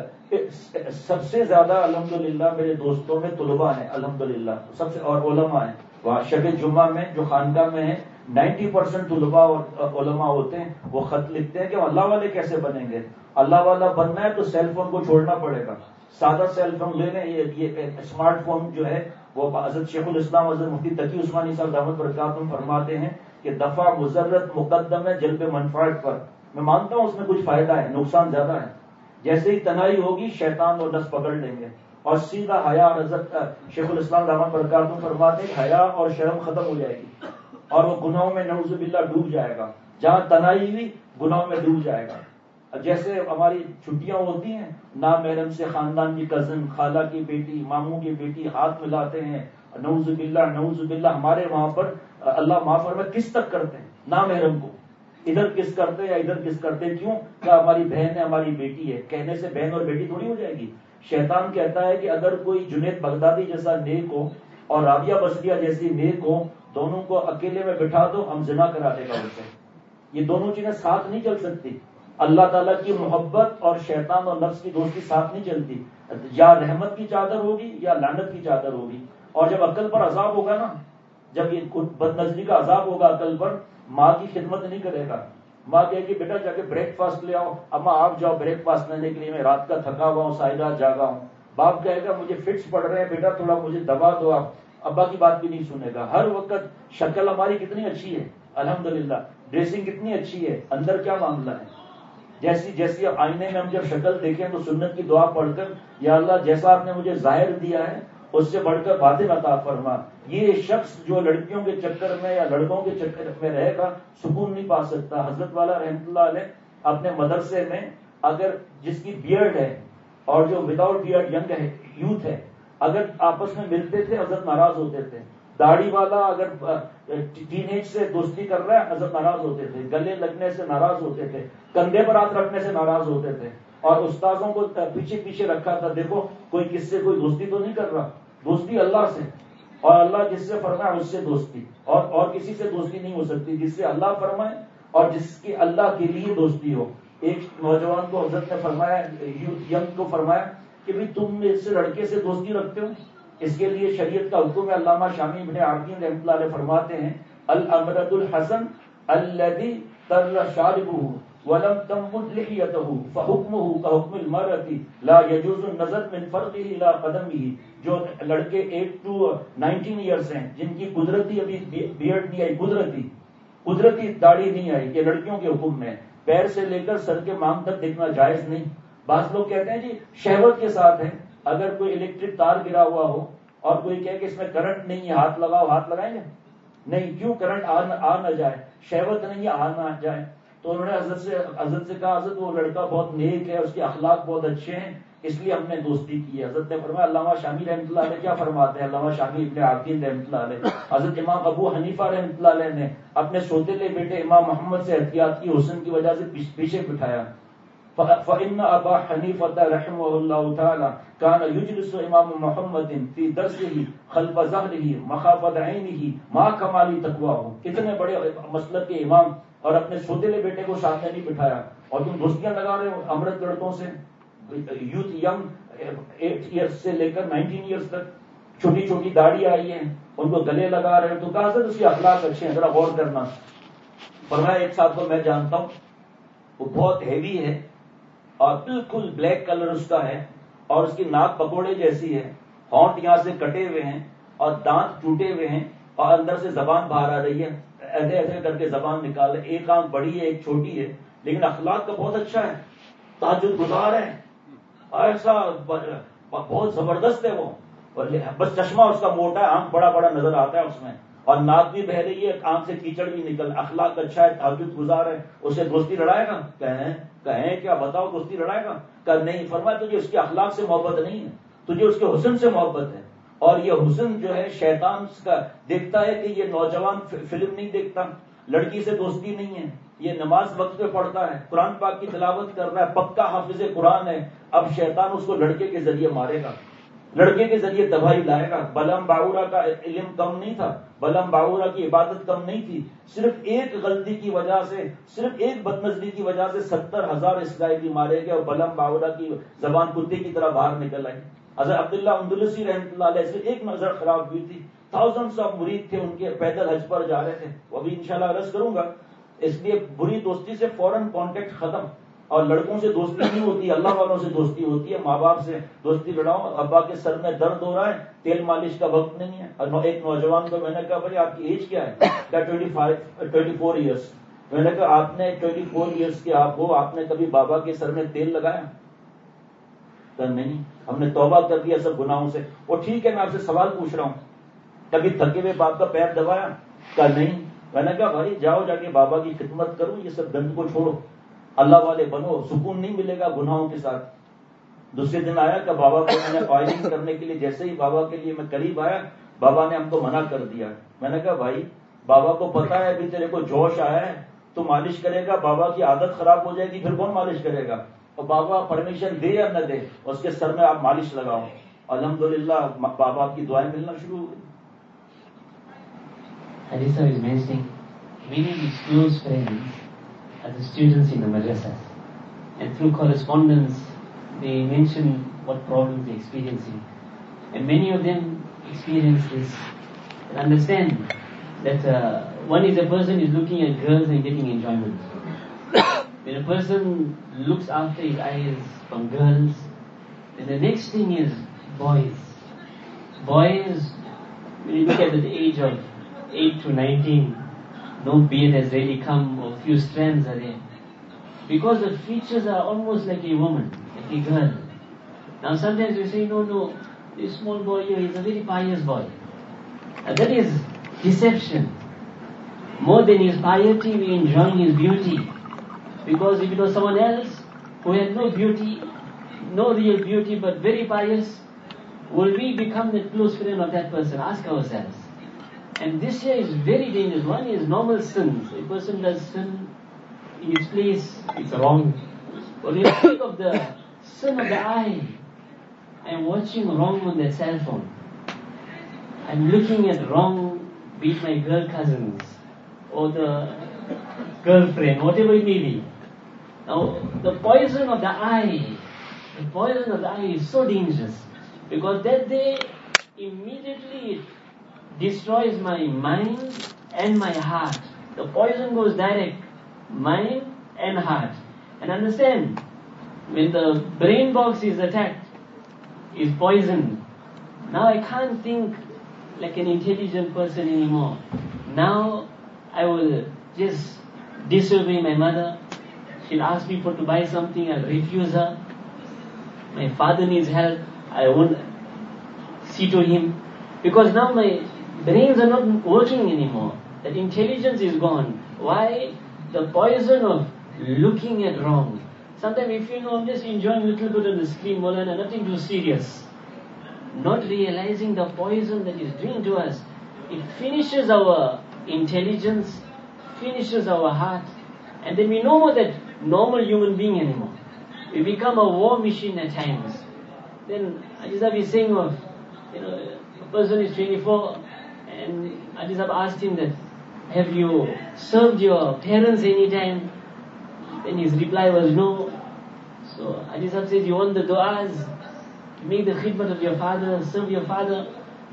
سب سے زیادہ الحمدللہ میرے دوستوں میں طلباء ہیں الحمدللہ سب سے، اور علماء ہیں. وہاں شب جمعہ میں جو خانقاہ میں ہیں نائنٹی پرسینٹ طلباء اور علماء ہوتے ہیں. وہ خط لکھتے ہیں کہ ہم اللہ والے کیسے بنیں گے. اللہ والا بننا ہے تو سیل فون کو چھوڑنا پڑے گا. سادہ سیل فون لے لیں، یہ اسمارٹ فون جو ہے وہ حضرت شیخ الاسلام حضرت مفتی تقی عثمانی صاحب دامت برکاتہم فرماتے ہیں کہ دفع مضرت مقدم ہے جلب منفعت پر. میں مانتا ہوں اس میں کچھ فائدہ ہے، نقصان زیادہ ہے. جیسے ہی تنہائی ہوگی شیطان اور نفس پکڑ لیں گے، اور سیدھا حیا. حضرت شیخ الاسلام دامت برکاتہم فرماتے ہیں حیا اور شرم ختم ہو جائے گی اور وہ گناہوں میں نعوذ باللہ ڈوب جائے گا. جہاں تنہائی ہوئی گناہوں میں ڈوب جائے گا. جیسے ہماری چھٹیاں ہوتی ہیں، نامحرم سے خاندان کی کزن، خالہ کی بیٹی، ماموں کی بیٹی ہاتھ ملاتے ہیں، نعوذ باللہ نعوذ باللہ. ہمارے وہاں پر اللہ معاف فرمائے کس تک کرتے ہیں نامحرم کو، ادھر کس کرتے یا ادھر کس کرتے. کیوں؟ کیا ہماری بہن ہے، ہماری بیٹی ہے. کہنے سے بہن اور بیٹی تھوڑی ہو جائے گی. شیطان کہتا ہے کہ اگر کوئی جنید بغدادی جیسا نیک ہو اور رابعہ بصریہ جیسی نیک ہو، دونوں کو اکیلے میں بٹھا دو، ہم زنا کرا دے گا ان سے. یہ دونوں چیزیں ساتھ نہیں چل سکتی. اللہ تعالیٰ کی محبت اور شیطان اور نفس کی دوستی ساتھ نہیں چلتی. یا رحمت کی چادر ہوگی یا لعنت کی چادر ہوگی. اور جب عقل پر عذاب ہوگا نا، جب یہ بد نظری کا عذاب ہوگا عقل پر، ماں کی خدمت نہیں کرے گا. ماں کہے گی بیٹا جا کے بریک فاسٹ لے آؤ. اما آپ جاؤ بریک فاسٹ لینے کے لیے، میں رات کا تھکا ہوا ہوں، ساری رات جاگا ہوں. باپ کہے گا مجھے فٹس پڑ رہے ہیں بیٹا تھوڑا مجھے دبا دو آپ. ابا کی بات بھی نہیں سنے گا. ہر وقت شکل ہماری کتنی اچھی ہے الحمدللہ، ڈریسنگ کتنی اچھی ہے، اندر کیا معاملہ ہے. جیسی جیسی آئینے میں ہم جب شکل دیکھیں تو سنت کی دعا پڑھ کر یا اللہ جیسا آپ نے مجھے ظاہر دیا ہے اس سے بڑھ کر باطن عطا فرما. یہ شخص جو لڑکیوں کے چکر میں یا لڑکوں کے چکر میں رہے گا سکون نہیں پا سکتا. حضرت والا رحمۃ اللہ علیہ اپنے مدرسے میں اگر جس کی بیئرڈ ہے اور جو وداؤٹ بیئرڈ ینگ ہے یوتھ ہے، اگر آپس میں ملتے تھے حضرت ناراض ہوتے تھے. داڑھی والا اگر ٹین ایج سے دوستی کر رہا ہے حضرت ناراض ہوتے تھے. گلے لگنے سے ناراض ہوتے تھے، کندھے پر ہاتھ رکھنے سے ناراض ہوتے تھے. اور استاذوں کو پیچھے پیچھے رکھا تھا، دیکھو کوئی کس سے کوئی دوستی تو نہیں کر رہا. دوستی اللہ سے، اور اللہ جس سے فرمائے اس سے دوستی، اور اور کسی سے دوستی نہیں ہو سکتی جس سے اللہ فرمائے اور جس کی اللہ کے لیے دوستی ہو. ایک نوجوان کو حضرت نے فرمایا، یوتھ ینگ کو فرمایا کہ بھائی تم اس لڑکے سے دوستی رکھتے ہو، اس کے لیے شریعت کا حکم ہے. علامہ شامی ابن عابدین رحمۃ اللہ علیہ فرماتے ہیں الامرد الحسن الذي تر شاربه ولم تنبت لحيته فحكمه كحكم المرأة لا يجوز النظر من فرقه الى قدمه. جو لڑکے ایٹ ٹو نائنٹین ایئرس ہیں جن کی قدرتی ابھی بیئرڈ نہیں آئی، قدرتی قدرتی داڑھی نہیں آئی، یہ لڑکیوں کے حکم میں پیر سے لے کر سر کے مانگ تک دیکھنا جائز نہیں. بعض لوگ کہتے ہیں جی شہوت کے ساتھ ہے. اگر کوئی الیکٹرک تار گرا ہوا ہو اور کوئی کہے کہ اس میں کرنٹ نہیں ہے ہاتھ لگاؤ، ہاتھ لگائیں گے نہیں. کیوں؟ کرنٹ آ نہ جائے، شہوت نہیں ہے آ نہ جائے. تو انہوں نے حضرت سے حضرت سے کہا حضرت وہ لڑکا بہت نیک ہے، اس کے اخلاق بہت اچھے ہیں، اس لیے ہم نے دوستی کی ہے. حضرت نے فرمایا علامہ شامی رحمۃ اللہ علیہ کیا فرماتے ہیں، علامہ شامی ابن عابدین رحمۃ اللہ علیہ، حضرت امام ابو حنیفہ رحمۃ اللہ علیہ نے اپنے سوتیلے بیٹے امام محمد سے احتیاط کی، حسن کی وجہ سے پیچھے بٹھایا. فإن أبا حنيفة رحمه الله تعالى كان يجلس إمام محمد في درسه خلف ظهره مخافة عينه مع كمال تقواه. اتنے بڑے مسلک کے امام اور اپنے سوتیلے بیٹے کو سامنے نہیں بٹھایا، اور تم دوستیاں لگا رہے ہو امرت لڑکوں سے. یوتھ ینگ ایٹ ایئرس سے لے کر نائنٹین ایئرس تک، چھوٹی چھوٹی داڑھی آئی ہیں، ان کو گلے لگا رہے ہو. تو کہا سر اس کے اخلاق اچھے ہیں، ذرا غور کرنا. فرمایا ایک صاحب کو میں جانتا ہوں، وہ بہت ہیوی ہے اور بالکل بلیک کلر اس کا ہے، اور اس کی ناک پکوڑے جیسی ہے، ہونٹ یہاں سے کٹے ہوئے ہیں اور دانت ٹوٹے ہوئے ہیں، اور اندر سے زبان باہر آ رہی ہے، ایسے ایسے کر کے زبان نکال رہے. ایک آنکھ بڑی ہے ایک چھوٹی ہے، لیکن اخلاق کا بہت اچھا ہے، تہجد گزار ہے، ایسا بہت زبردست ہے وہ. بس چشمہ اس کا موٹا ہے، آنکھ بڑا بڑا نظر آتا ہے اس میں، اور ناک بھی بہ رہی ہے، آنکھ سے کیچڑ بھی نکل. اخلاق اچھا ہے، تہجد گزار ہے. اسے دوستی لڑائے گا؟ کہیں کہیں کیا بتاؤ دوستی لڑائے گا؟ کہ نہیں. فرمایا تجھے اس کے اخلاق سے محبت نہیں ہے، تجھے اس کے حسن سے محبت ہے. اور یہ حسن جو ہے شیطان کا دیکھتا ہے کہ یہ نوجوان فلم نہیں دیکھتا، لڑکی سے دوستی نہیں ہے، یہ نماز وقت پہ پڑھتا ہے، قرآن پاک کی تلاوت کر رہا ہے، پکا حافظ قرآن ہے. اب شیطان اس کو لڑکے کے ذریعے مارے گا. लड़के के जरिए तबाही लाएगा। बलम बाउरा का इल्म कम नहीं था, बलम बाउरा की इबादत कम नहीं थी। सिर्फ एक गलती की वजह से, सिर्फ एक बदनजरी की वजह से सत्तर हजार इसराइली मारे गए और बलम बाउरा की जबान कुत्ते की तरह बाहर निकल आई। हज़रत अब्दुल्लाह अंदलुसी रहमतुल्लाह अलैह से एक नजर खराब हुई थी। थाउजेंड्स ऑफ मुरीद थे उनके, पैदल हज पर जा रहे थे। वो भी इंशाल्लाह अर्ज करूंगा। इसलिए बुरी दोस्ती से फौरन कांटेक्ट खत्म। और लड़कों से दोस्ती नहीं होती, अल्लाह वालों से दोस्ती होती है। माँ बाप से दोस्ती लड़ाओ, अब्बा के सर में दर्द हो रहा है, तेल मालिश का वक्त नहीं है। और एक नौजवान को मैंने कहा, भाई आपकी एज क्या है? क्या twenty five twenty four years. मैंने कहा आपने ट्वेंटी फोर ईयर्स के आप हो, आपने कभी बाबा के सर में तेल लगाया? तो नहीं, हमने तौबा कर दिया सब गुनाहों से। वो ठीक है, मैं आपसे सवाल पूछ रहा हूँ, कभी थके हुए बाप का पैर दबाया? का नहीं। मैंने कहा भाई जाओ जाके बाबा की खिदमत करो, ये सब गंद को छोड़ो, अल्लाह वाले बनो, सुकून नहीं मिलेगा गुनाहों के साथ। दूसरे दिन आया कि बाबा को मैंने ऑयलिंग करने के लिए, जैसे ही बाबा के लिए मैं करीब आया, बाबा ने हमको मना कर दिया। मैंने कहा भाई बाबा को पता है अभी तेरे को जोश आया है, तो मालिश करेगा, बाबा की आदत खराब हो जाएगी, फिर कौन मालिश करेगा? और बाबा परमिशन दे या न दे, उसके सर में आप मालिश लगाओ। अल्हम्दुलिल्लाह बाबा की दुआएं मिलना शुरू हो गई। Haditha is mentioning many of his close friends are the students in the madrasas, and through correspondence they mention what problems they're experiencing, and many of them experience this and understand that uh, one is a person is looking at girls and getting enjoyment. When a person looks after his eyes from girls, then the next thing is boys. Boys, when you look at the age of eight to nineteen, no beard has really come, or few strands are there. Because the features are almost like a woman, like a girl. Now sometimes we say, no, no, this small boy here is a very pious boy. And that is deception. More than his piety, we enjoy his beauty. Because if it was someone else who had no beauty, no real beauty, but very pious, will we become the close friend of that person? Ask ourselves. And this here is very dangerous. One is normal sins. A person does sin in its place, it's wrong. But when you think of the sin of the eye, I'm watching wrong on that cell phone. I'm looking at wrong, be it my girl cousins, or the girlfriend, whatever it may be. Now, the poison of the eye, the poison of the eye is so dangerous. Because that day, immediately it destroys my mind and my heart. The poison goes direct, mind and heart. And understand, when the brain box is attacked, is poisoned, now I can't think like an intelligent person anymore. Now I will just disobey my mother. She'll ask me for to buy something, I'll refuse her. My father needs help, I won't see to him. Because now my brains are not working anymore. That intelligence is gone. Why? The poison of looking at wrong. Sometimes we feel, no, I'm just enjoying a little bit of the screen, Maulana, nothing too serious. Not realizing the poison that is doing to us. It finishes our intelligence, finishes our heart, and then we no more that normal human being anymore. We become a war machine at times. Then Ajizab is saying of, you know, a person is twenty-four, and Ajizab asked him that, have you served your parents any time? Then his reply was no. So Ajizab says, you want the du'as, make the khidmat of your father, serve your father.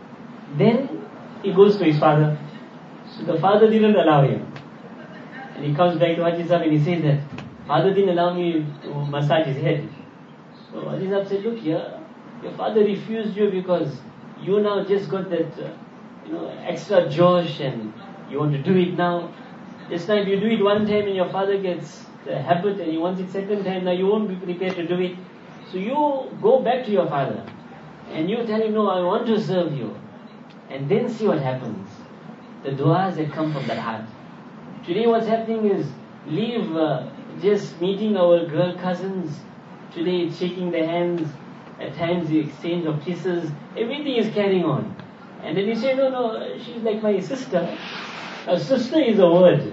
Then he goes to his father. So the father didn't allow him. And he comes back to Ajizab and he says that, father didn't allow me to massage his head. So Ajizab said, look here, your father refused you because you now just got that, uh, you know, extra josh and you want to do it now. Just now if you do it one time and your father gets the habit and he wants it second time, now you won't be prepared to do it. So you go back to your father and you tell him, no, I want to serve you. And then see what happens. The du'as that come from that heart. Today what's happening is, leave uh, just meeting our girl cousins. Today it's shaking their hands. At times the exchange of kisses. Everything is carrying on. And then you say, no, no, she's like my sister. A sister is a word.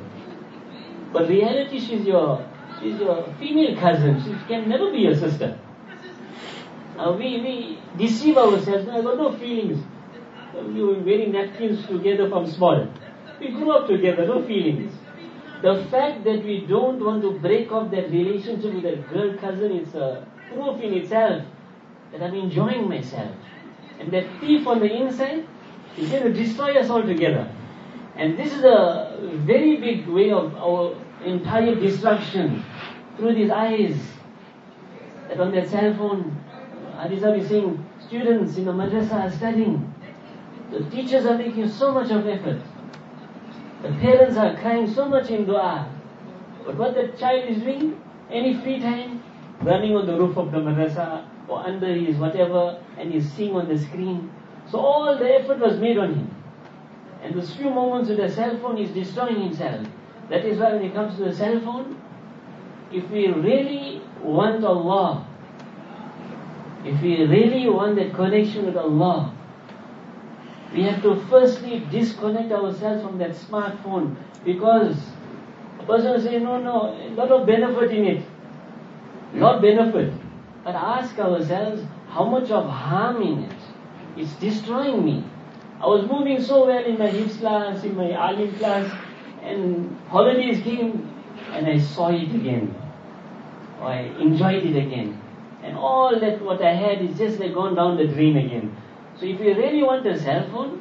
But reality, she's your, she's your female cousin. She can never be your sister. Uh, we, we deceive ourselves. I got no feelings. We were wearing napkins together from small. We grew up together, no feelings. The fact that we don't want to break off that relationship with that girl cousin is a proof in itself that I'm enjoying myself. And that thief on the inside is going to destroy us all together. And this is a very big way of our entire destruction through these eyes. That on their cell phone, Hadiza is saying, students in the madrasa are studying. The teachers are making so much of effort. The parents are crying so much in dua. But what the child is doing, any free time, running on the roof of the madrasa or under his whatever, and he's seeing on the screen. So all the effort was made on him. And those few moments with the cell phone, he's destroying himself. That is why when it comes to the cell phone, if we really want Allah, if we really want that connection with Allah, we have to firstly disconnect ourselves from that smartphone, because a person will say, no, no, a lot of benefit in it. Not benefit. But ask ourselves, how much of harm in it? It's destroying me. I was moving so well in my Hifz class, in my Alim class, and holidays came and I saw it again. Or I enjoyed it again. And all that what I had is just like gone down the drain again. So if you really want a cell phone,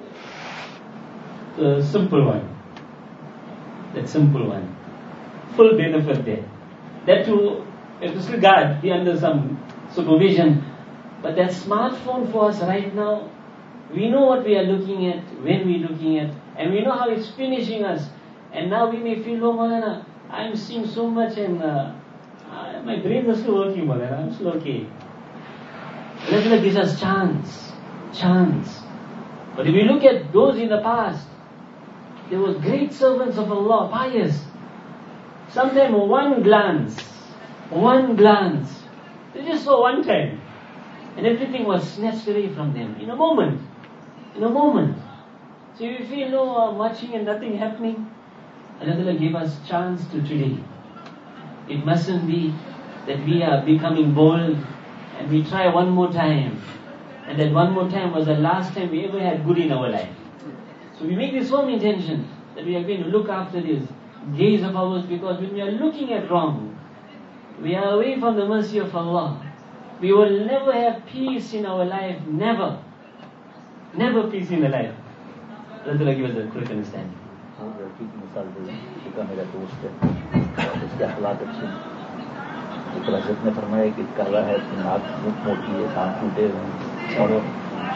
the simple one. That simple one. Full benefit there. That too, if disregard, be under some supervision. But that smartphone for us right now, we know what we are looking at, when we are looking at, and we know how it's finishing us. And now we may feel, oh Maulana, I'm seeing so much and uh, uh, my brain is still working, Maulana, I'm still okay. Allah gives us chance, chance. But if we look at those in the past, they were great servants of Allah, pious. Sometimes one glance, one glance, they just saw one time, and everything was snatched away from them in a moment. In a moment. So if you feel no uh, marching and nothing happening, Allah gave us chance to today. It mustn't be that we are becoming bold and we try one more time, and that one more time was the last time we ever had good in our life. So we make this firm intention that we are going to look after this gaze of ours, because when we are looking at wrong, we are away from the mercy of Allah. We will never have peace in our life, never. Never peace in the life. Allah give us a quick understanding. लड़की की मिसाल दी, इसका मेरा दोस्त है, उसके अखलाक अच्छे हैं। तो हज़रत ने फरमाया कि काला है, नाक मुख मोटी है, दांत टूटे हुए हैं, और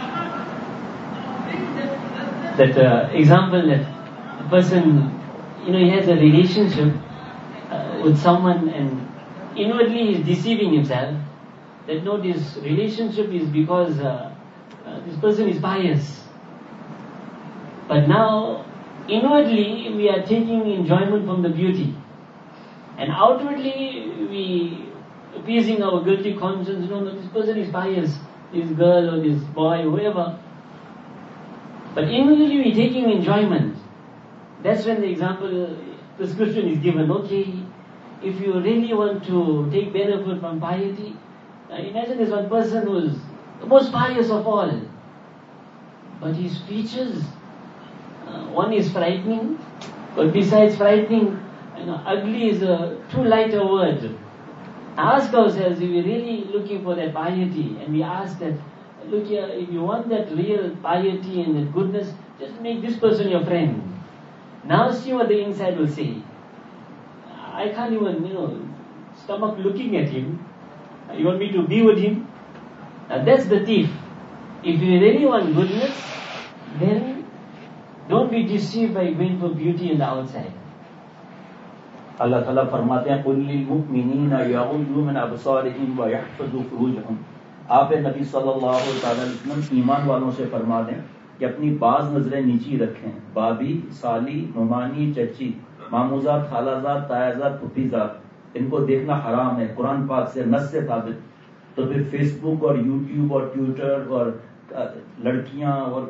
that uh, example that a person, you know, he has a relationship uh, with someone and inwardly he is deceiving himself that no, this relationship is because uh, uh, this person is biased. But now, inwardly we are taking enjoyment from the beauty. And outwardly we appeasing our guilty conscience, no, no, this person is biased, this girl or this boy, whoever. But inwardly we are taking enjoyment. That's when the example, prescription is given. Okay, if you really want to take benefit from piety, uh, imagine there's one person who is the most pious of all, but his features, uh, one is frightening, but besides frightening, you know, ugly is a too light a word. Ask ourselves if we're really looking for that piety, and we ask that, look here, if you want that real piety and that goodness, just make this person your friend. Now see what the inside will say. I can't even, you know, stomach looking at him. You want me to be with him? Now that's the thief. If you really want goodness, then don't be deceived by going for beauty on the outside. अल्लाह ताला फरमाते हैं कुल लिल मुमिनीना यगुद्दू मिन अबसारिहिम व यहफज़ू फुरूजहुम। आप नबी सल्लल्लाहु अलैहि वसल्लम ईमान वालों से फरमा दें कि अपनी बाज नजरें नीची रखें। बाबी, साली, नुमानी, चची, मामूजात, खालाजात, तायाजात, फुफीजात, इनको देखना हराम है कुरान पाक से नस से साबित। तो फिर फेसबुक और यूट्यूब और ट्विटर और लड़कियां और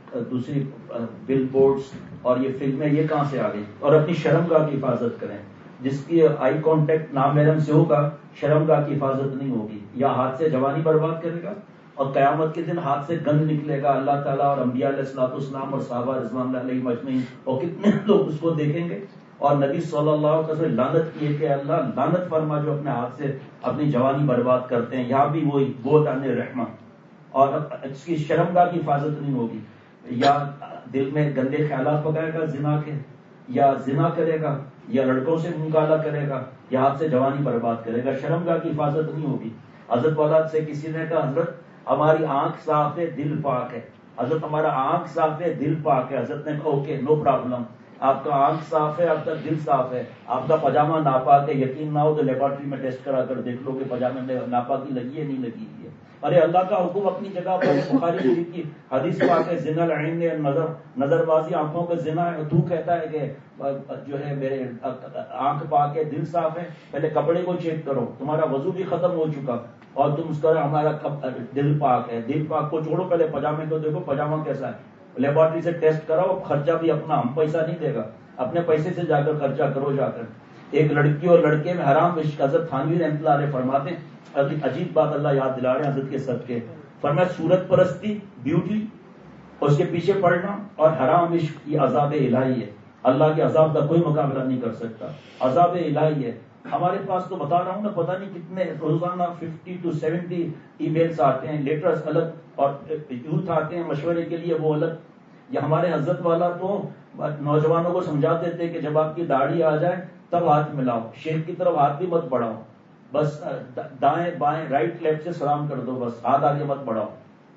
दूसरी बिल बोर्ड्स और ये फिल्में ये कहां से आ गई? और अपनी शर्मगाह की हिफाजत करें। جس کی آئی کانٹیکٹ نامحرم سے ہوگا شرمگاہ کی حفاظت نہیں ہوگی، یا ہاتھ سے جوانی برباد کرے گا، اور قیامت کے دن ہاتھ سے گند نکلے گا. اللہ تعالیٰ اور انبیاء علیہ الصلوۃ والسلام اور صحابہ رضوان اللہ علیہم اجمعین اور کتنے لوگ اس کو دیکھیں گے. اور نبی صلی اللہ علیہ وسلم لعنت کیے کہ اللہ لعنت فرما جو اپنے ہاتھ سے اپنی جوانی برباد کرتے ہیں. یہاں بھی وہی بہت آنے رحمہ، اور اس کی شرمگاہ کی حفاظت نہیں ہوگی. یا دل میں گندے خیالات پکائے گا زنا کے، یا زنا کرے گا، یا لڑکوں سے منہ کالا کرے گا، یا ہاتھ سے جوانی برباد کرے گا. شرمگاہ کی حفاظت نہیں ہوگی. حضرت والا سے کسی نے کہا حضرت ہماری آنکھ صاف ہے دل پاک ہے. حضرت ہمارا آنکھ صاف ہے دل پاک ہے. حضرت نے کہا اوکے نو پرابلم، آپ کا آنکھ صاف ہے، آپ کا دل صاف ہے، آپ کا پاجامہ ناپاک ہے، یقین نہ ہو تو لیبارٹری میں ٹیسٹ کرا کر دیکھ لو کہ پاجامے میں ناپاکی لگی ہے نہیں لگی ہے. ارے اللہ کا حکم اپنی جگہ پر ہے. بخاری شریف کی حدیث پاک ہے زنا العین نظر نظر بازی آنکھوں کا زنا ہے. تو کہتا ہے کہ جو ہے میرے آنکھ پاک ہے دل صاف ہے، پہلے کپڑے کو چیک کرو، تمہارا وضو بھی ختم ہو چکا اور تم اس کا ہمارا دل پاک ہے. دل پاک کو چھوڑو، پہلے پاجامے کو دیکھو پاجامہ کیسا ہے، لیبارٹری سے ٹیسٹ کراؤ. خرچہ بھی اپنا، ہم پیسہ نہیں دے گا، اپنے پیسے سے جا کر خرچہ کرو. جا کر ایک لڑکی اور لڑکے میں حرام عشق. حضرت تھانوی رحمۃ اللہ علیہ فرماتے ہیں عجیب بات اللہ یاد دلا رہے ہیں حضرت کے صدقے، فرمایا صورت پرستی بیوٹی اس کے پیچھے پڑنا اور حرام عشق یہ عذاب الہی ہے. اللہ کے عذاب کا کوئی مقابلہ نہیں کر سکتا، عذاب الہی ہے. ہمارے پاس تو بتا رہا ہوں نا پتہ نہیں کتنے روزانہ fifty two seventy emails آتے ہیں، لیٹرز الگ، اور یوتھ آتے ہیں مشورے کے لیے وہ الگ. یہ ہمارے حضرت والا تو نوجوانوں کو سمجھاتے تھے کہ جب آپ کی داڑھی آ جائے تب ہاتھ ملاؤ، شیخ کی طرف ہاتھ بھی مت بڑھاؤ، بس دائیں بائیں رائٹ لیفٹ سے سلام کر دو، بس ہاتھ آگے مت بڑھاؤ.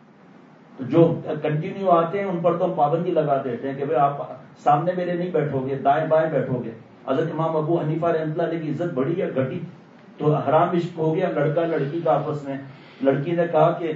تو جو کنٹینیو آتے ہیں ان پر تو ہم پابندی لگا دیتے ہیں کہ بھائی آپ سامنے میرے نہیں بیٹھو گے، دائیں بائیں بیٹھو گے. حضرت امام ابو حنیفہ رحمۃ اللہ علیہ کی عزت بڑھی یا گھٹی؟ تو حرام عشق ہو گیا لڑکا لڑکی کا آپس میں. لڑکی نے کہا کہ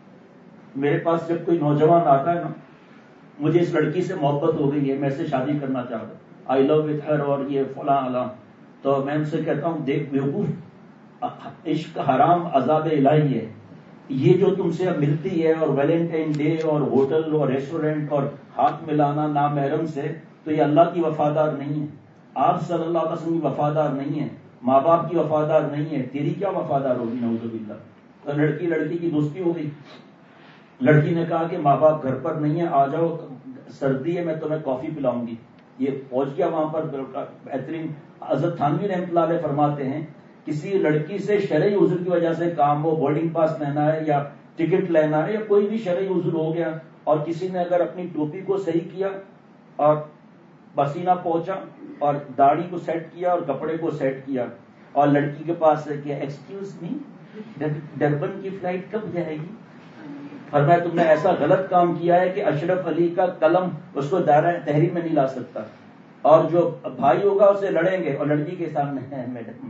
میرے پاس جب کوئی نوجوان آتا ہے نا، مجھے اس لڑکی سے محبت ہو گئی ہے، میں سے شادی کرنا چاہتا ہوں، آئی لو وتھ ہر اور یہ فلاں علاں، تو میں ان سے کہتا ہوں دیکھ بیوقوف، عشق حرام عذاب الہی ہے. یہ جو تم سے ملتی ہے اور ویلنٹائن ڈے اور ہوٹل اور ریسٹورینٹ اور ہاتھ ملانا نامحرم سے، تو یہ اللہ کی وفادار نہیں ہے، آپ صلی اللہ علیہ وسلم کی وفادار نہیں ہے، ماں باپ کی وفادار نہیں ہے. تیری کیا وفادار ہوگی نعوذ باللہ. تو لڑکی لڑکی کی دوستی ہو گئی. لڑکی نے کہا کہ ماں باپ گھر پر نہیں ہے، آ جاؤ سردی ہے میں تمہیں کافی پلاؤں گی. یہ پہنچ گیا وہاں پر بہترین. حضرت تھانوی رحمۃ اللہ علیہ فرماتے ہیں کسی لڑکی سے شرعی عذر کی وجہ سے کام ہو، بورڈنگ پاس لینا ہے یا ٹکٹ لینا ہے یا کوئی بھی شرعی عذر ہو گیا، اور کسی نے اگر اپنی ٹوپی کو صحیح کیا اور پسینہ پہنچا اور داڑھی کو سیٹ کیا اور کپڑے کو سیٹ کیا، اور لڑکی کے پاس ہے کہ ایکسکیوز می ڈربن کی فلائٹ کب جائے گی، فرمایا تم نے ایسا غلط کام کیا ہے کہ اشرف علی کا قلم اس کو دائرہ تحریر میں نہیں لا سکتا. اور جو بھائی ہوگا اسے لڑیں گے، اور لڑکی کے سامنے madam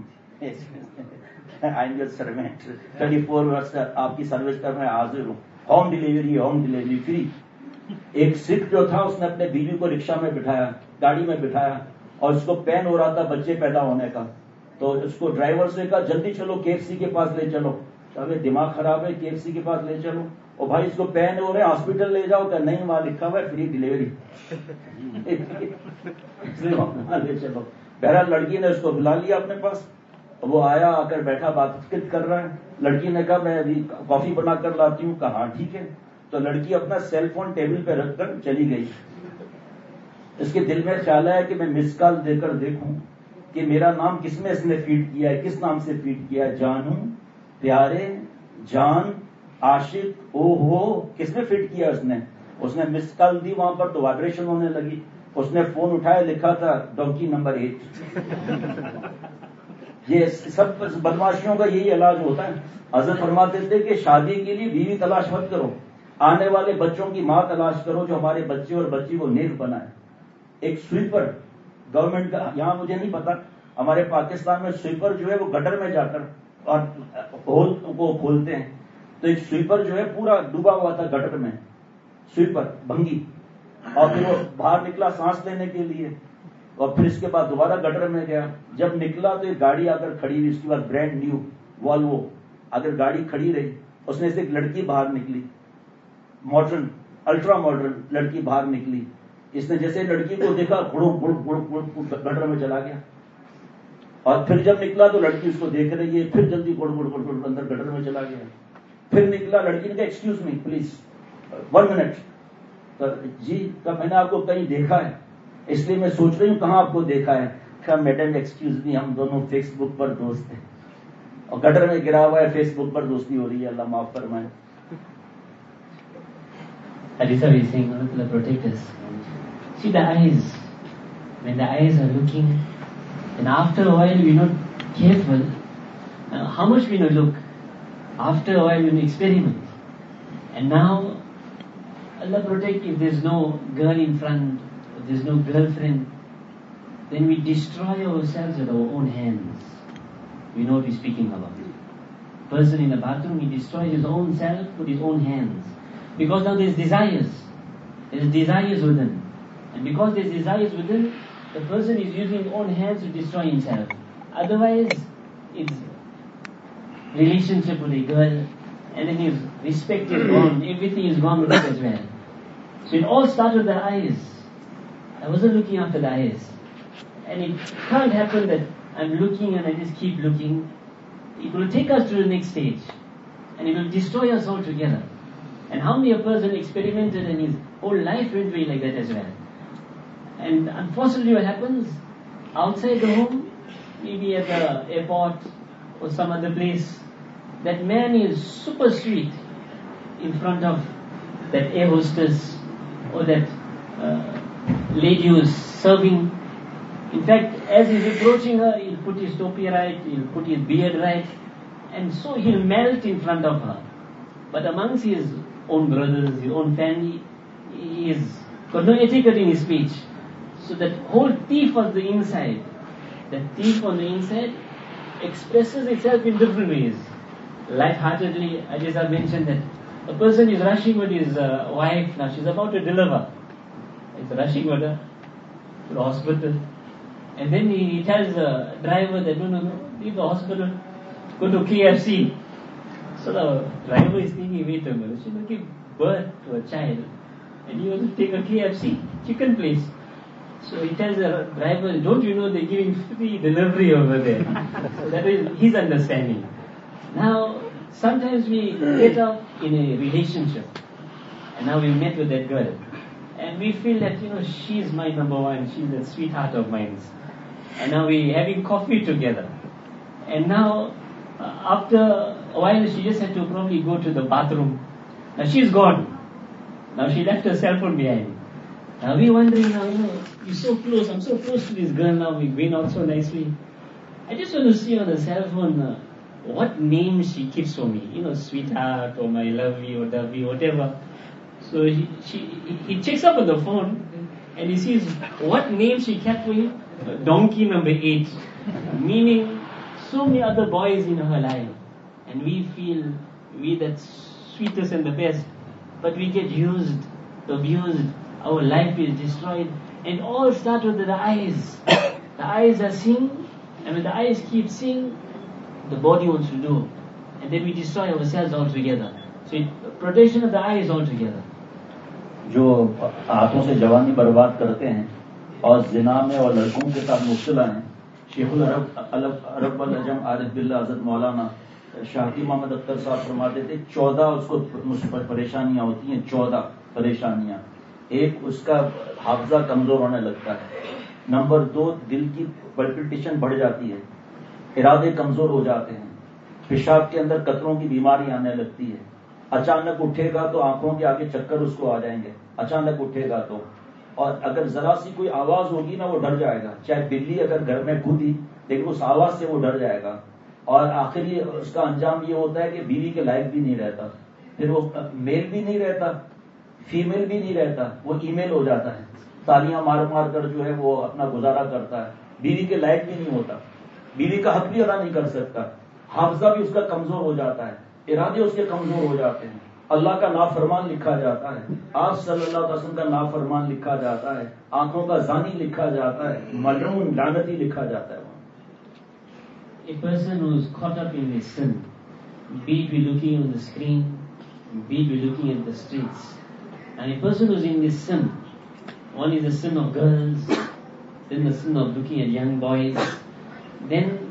I am your servant twenty four hours آپ کی سروس کر میں حاضر ہوں، home delivery home delivery free. ایک سکھ جو تھا اس نے اپنے بیوی کو رکشا میں بٹھایا، گاڑی میں بٹھایا، اور اس کو پین ہو رہا تھا بچے پیدا ہونے کا، تو اس کو ڈرائیور سے کہا جلدی چلو کے ایف سی کے پاس لے چلو. دماغ خراب ہے، کے ایف سی کے پاس لے چلو. اور بھائی اس کو پین ہو رہے ہیں ہاسپٹل لے جاؤ، کہ نہیں وہاں لکھا ہوا ہے فری ڈلیوری لے چلو. بہرحال لڑکی نے اس کو بلا لیا اپنے پاس، وہ آیا، آ کر بیٹھا، بات چیت کر رہا ہے. لڑکی نے کہا میں ابھی کافی بنا کر لاتی ہوں. کہا ہاں ٹھیک ہے. تو لڑکی اپنا سیل فون ٹیبل پہ رکھ کر چلی گئی. اس کے دل میں خیال ہے کہ میں مس کال دے کر دیکھوں کہ میرا نام کس میں اس نے فیڈ کیا ہے، کس نام سے فیڈ کیا ہے، جانو، پیارے، جان، عاشق، او ہو، کس نے فٹ کیا اس نے. اس نے مس کال دی، وہاں پر تو وائبریشن ہونے لگی. اس نے فون اٹھایا، لکھا تھا ڈونکی نمبر ایٹ. یہ سب بدماشیوں کا یہی علاج ہوتا ہے. حضرت فرماتے تھے کہ شادی کے لیے بیوی تلاش مت کرو، آنے والے بچوں کی ماں تلاش کرو جو ہمارے بچے اور بچی کو نیک بنائے. ایک سویپر گورنمنٹ کا، یہاں مجھے نہیں پتا، ہمارے پاکستان میں سویپر جو ہے وہ گٹر میں جا کر اور ہول کو کھولتے ہیں. تو ایک سویپر جو ہے پورا ڈوبا ہوا تھا گٹر میں، سویپر بھنگی، اور پھر وہ باہر نکلا سانس لینے کے لیے، اور پھر اس کے بعد دوبارہ گٹر میں گیا. جب نکلا تو ایک گاڑی آ کر کھڑی ہوئی، اس کے بعد برانڈ نیو والوو. اگر گاڑی کھڑی رہی، اس میں سے ایک لڑکی باہر نکلی، ماڈرن الٹرا ماڈرن لڑکی باہر نکلی. اس نے جیسے لڑکی کو دیکھا گڑ گڑ گڑ گڑ گٹر میں چلا گیا. और फिर जब निकला तो लड़की उसको देख रही है, फिर जल्दी गुड़ गुड़ गुड़ गुड़ अंदर गटर में चला गया। फिर निकला, लड़की ने कहा excuse me please one minute. तो जी का मैंने आपको कहीं देखा है, इसलिए मैं सोच रही हूँ कहाँ आपको देखा है। कहा मैडम एक्सक्यूज मी, हम दोनों फेसबुक पर दोस्त हैं, और गटर में गिरा हुआ है, फेसबुक पर दोस्ती हो रही है, अल्लाह माफ फरमाए। Haditha is saying, Allah protect us. See the eyes. When the eyes are looking, and after a while we're not careful, uh, how much we not look. After a while we experiment. And now, Allah protect, if there's no girl in front, if there's no girlfriend, then we destroy ourselves with our own hands. We know what we're speaking about. Person in the bathroom, he destroys his own self with his own hands. Because now there's desires. There's desires within. And because there's desires within, the person is using his own hands to destroy himself. Otherwise, it's relationship with a girl, and then his respect is gone, everything is gone with it as well. So it all started with the eyes. I wasn't looking after the eyes. And it can't happen that I'm looking and I just keep looking. It will take us to the next stage. And it will destroy us altogether. And how many a person experimented and his whole life went away like that as well. And unfortunately what happens, outside the home, maybe at the airport or some other place, that man is super sweet in front of that air hostess or that uh, lady who is serving. In fact, as he's approaching her, he'll put his topi right, he'll put his beard right, and so he'll melt in front of her. But amongst his own brothers, his own family, he is got no etiquette in his speech. So that whole thief on the inside, that thief on the inside expresses itself in different ways. Lightheartedly, I just have mentioned that a person is rushing with his uh, wife, now she's about to deliver. He's rushing with her to the hospital. And then he tells the driver that, no, no, no, leave the hospital, go to K F C. So the driver is thinking, wait a minute, she's going to give birth to a child, and you want to take a K F C, chicken place. So he tells the driver, don't you know they're giving free delivery over there? So that is his understanding. Now, sometimes we get up in a relationship, and now we met with that girl, and we feel that, you know, she's my number one, she's the sweetheart of mine. And now we're having coffee together. And now, uh, after a while, she just had to probably go to the bathroom. Now she's gone. Now she left her cell phone behind. Now we're wondering now, you know, you're so close, I'm so close to this girl now, we've been out so nicely. I just want to see on the cell phone uh, what name she keeps for me. You know, sweetheart or my lovey or dovey, whatever. So he, she, he checks up on the phone and he sees what name she kept for him. Donkey number eight. Meaning so many other boys in her life. And we feel we that sweetest and the best. But we get used, abused. Our life is destroyed. And all start with the eyes. The eyes are seeing. And when the eyes keep seeing, the body wants to do. And then we destroy ourselves altogether. So it, protection of the eyes altogether. जो हाथों से जवानी बर्बाद करते हैं और जिना में और लड़कों के साथ मुब्तला हैं, शेखुल अरब अरब अल अजम आरिफ बिल्ला हज़रत मौलाना शाही मोहम्मद अख्तर साहब फरमाते थे, चौदह उसको परेशानियां होती हैं, चौदह परेशानियां। एक, उसका हाफजा कमजोर होने लगता है। नंबर दो, दिल की पल्पिटेशन बढ़ जाती है, इरादे कमजोर हो जाते हैं, पेशाब के अंदर कतरों की बीमारी आने लगती है, अचानक उठेगा तो आंखों के आगे चक्कर उसको आ जाएंगे, अचानक उठेगा तो, और अगर जरा सी कोई आवाज होगी ना वो डर जाएगा, चाहे बिल्ली अगर घर में कूदी लेकिन उस आवाज से वो डर जाएगा, और आखिरी उसका अंजाम ये होता है कि बीवी के लायक भी नहीं रहता, फिर वो मेल भी नहीं रहता, फीमेल भी नहीं रहता, वो ईमेल हो जाता है, तालियां मार मार कर जो है वो अपना गुजारा करता है, बीवी के लायक भी नहीं होता, बीवी का हक भी अदा नहीं कर सकता, हाफजा भी उसका कमजोर हो जाता है, इरादे उसके कमजोर हो जाते हैं, अल्लाह का नाफरमान लिखा जाता है, आप सल्लल्लाहु अलैहि वसल्लम का नाफरमान लिखा जाता है, आंखों का जानी लिखा जाता है, मलून लानती लिखा जाता है। A person who is caught up in his sin, be it we looking on the screen, be it we looking at the streets, and a person who is in this sin, one is the sin of girls, then the sin of looking at young boys, then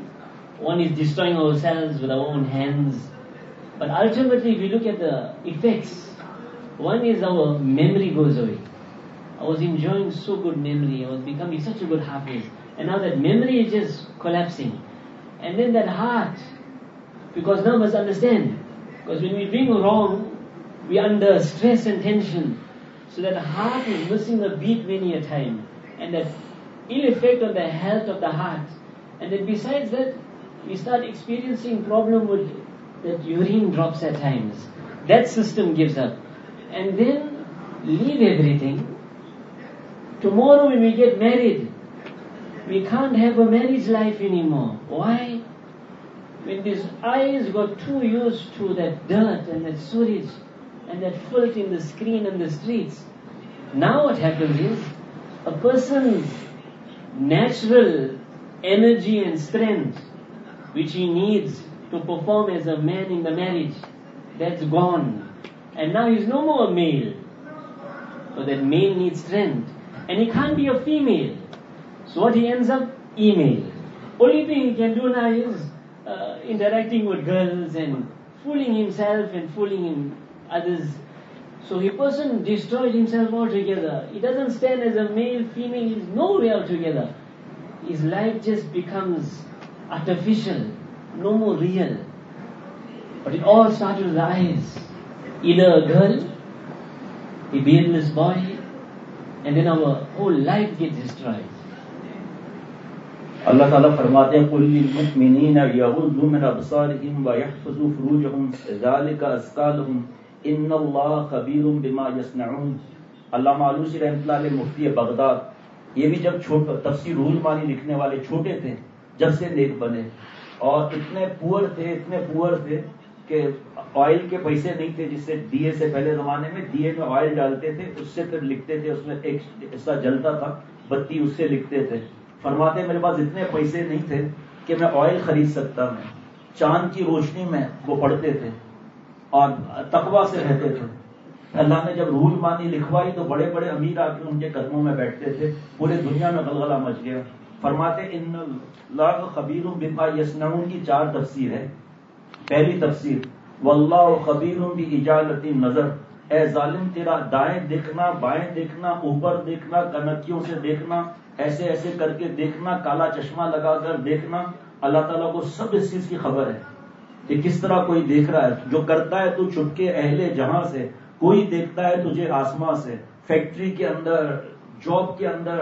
one is destroying ourselves with our own hands. But ultimately, if you look at the effects, one is our memory goes away. I was enjoying so good memory, I was becoming such a good hafiz, and now that memory is just collapsing. And then that heart, because now must understand, because when we doing wrong, we are under stress and tension, so that heart is missing a beat many a time, and that ill effect on the health of the heart. And then besides that, we start experiencing problem with that urine drops at times. That system gives up. And then leave everything. Tomorrow when we get married, we can't have a marriage life anymore. Why? When these eyes got too used to that dirt and that sewage and that filth in the screen and the streets. Now what happens is, a person's natural energy and strength, which he needs to perform as a man in the marriage, that's gone. And now he's no more a male. So that male needs strength. And he can't be a female. So what he ends up? Email. Only thing he can do now is uh, interacting with girls and fooling himself and fooling him, others. So a person destroyed himself altogether. He doesn't stand as a male, female, he's nowhere altogether. His life just becomes artificial, no more real. But it all started with the eyes. Either a girl, a beardless boy, and then our whole life gets destroyed. اللہ تعالیٰ فرماتے ہیں قُلْ لِلْمُؤْمِنِينَ يَغُضُّوا مِنْ أَبْصَارِهِمْ وَيَحْفَظُوا فُرُوجَهُمْ ذَلِكَ أَزْكَىٰ لَهُمْ إِنَّ اللَّهَ خَبِيرٌ بِمَا يَصْنَعُونَ. علامہ آلوسی رحمۃ اللہ علیہ مفتی بغداد، یہ بھی جب چھوٹا تفسیر روح المعانی لکھنے والے چھوٹے تھے، جب سے نیک بنے، اور اتنے پور تھے اتنے پور تھے کہ آئل کے پیسے نہیں تھے، جس سے دیے سے پہلے زمانے میں دیے میں آئل ڈالتے تھے، اس سے پھر لکھتے تھے، اس میں ایک حصہ جلتا تھا، بتی اس سے لکھتے تھے. فرماتے میرے پاس اتنے پیسے نہیں تھے کہ میں آئل خرید سکتا، میں چاند کی روشنی میں وہ پڑھتے تھے اور تقویٰ سے رہتے تھے. اللہ نے جب روح المعانی لکھوائی تو بڑے بڑے امیر آ کے ان کے قدموں میں بیٹھتے تھے، پورے دنیا میں غلغلہ مچ گیا. فرماتے ان اللہ خبیر بما یصنعون کی چار تفسیر ہے. پہلی تفسیر واللہ خبیر باجالۃ النظر، اے ظالم تیرا دائیں دیکھنا، بائیں دیکھنا، اوپر دیکھنا، کنکیوں سے دیکھنا، ایسے ایسے کر کے دیکھنا، کالا چشمہ لگا کر دیکھنا، اللہ تعالیٰ کو سب اس چیز کی خبر ہے کہ کس طرح کوئی دیکھ رہا ہے. جو کرتا ہے تو چھپ کے اہل جہاں سے، کوئی دیکھتا ہے تجھے آسمان سے. فیکٹری کے اندر، جاب کے اندر،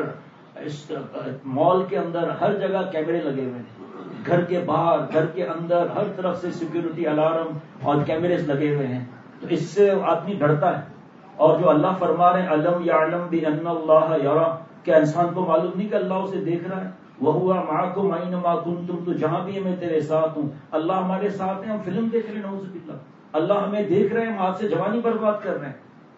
مال کے اندر، ہر جگہ کیمرے لگے ہوئے ہیں، گھر کے باہر، گھر کے اندر، ہر طرف سے سیکیورٹی الارم اور کیمرے لگے ہوئے ہیں. تو اس سے آدمی ڈرتا ہے. اور جو اللہ فرما رہے ہیں الم یعلم بان اللہ یرا، کیا انسان کو معلوم نہیں کہ اللہ اسے دیکھ رہا ہے؟ وَهُوَ مَعَكُمْ أَيْنَمَا كُنْتُمْ، تو جہاں بھی میں تیرے ساتھ ہوں. اللہ ہمارے ساتھ ہیں، ہم فلم دیکھ رہے ہیں نعوذ باللہ، اللہ ہمیں دیکھ رہے ہیں، ہم ہاتھ سے جوانی برباد کر رہے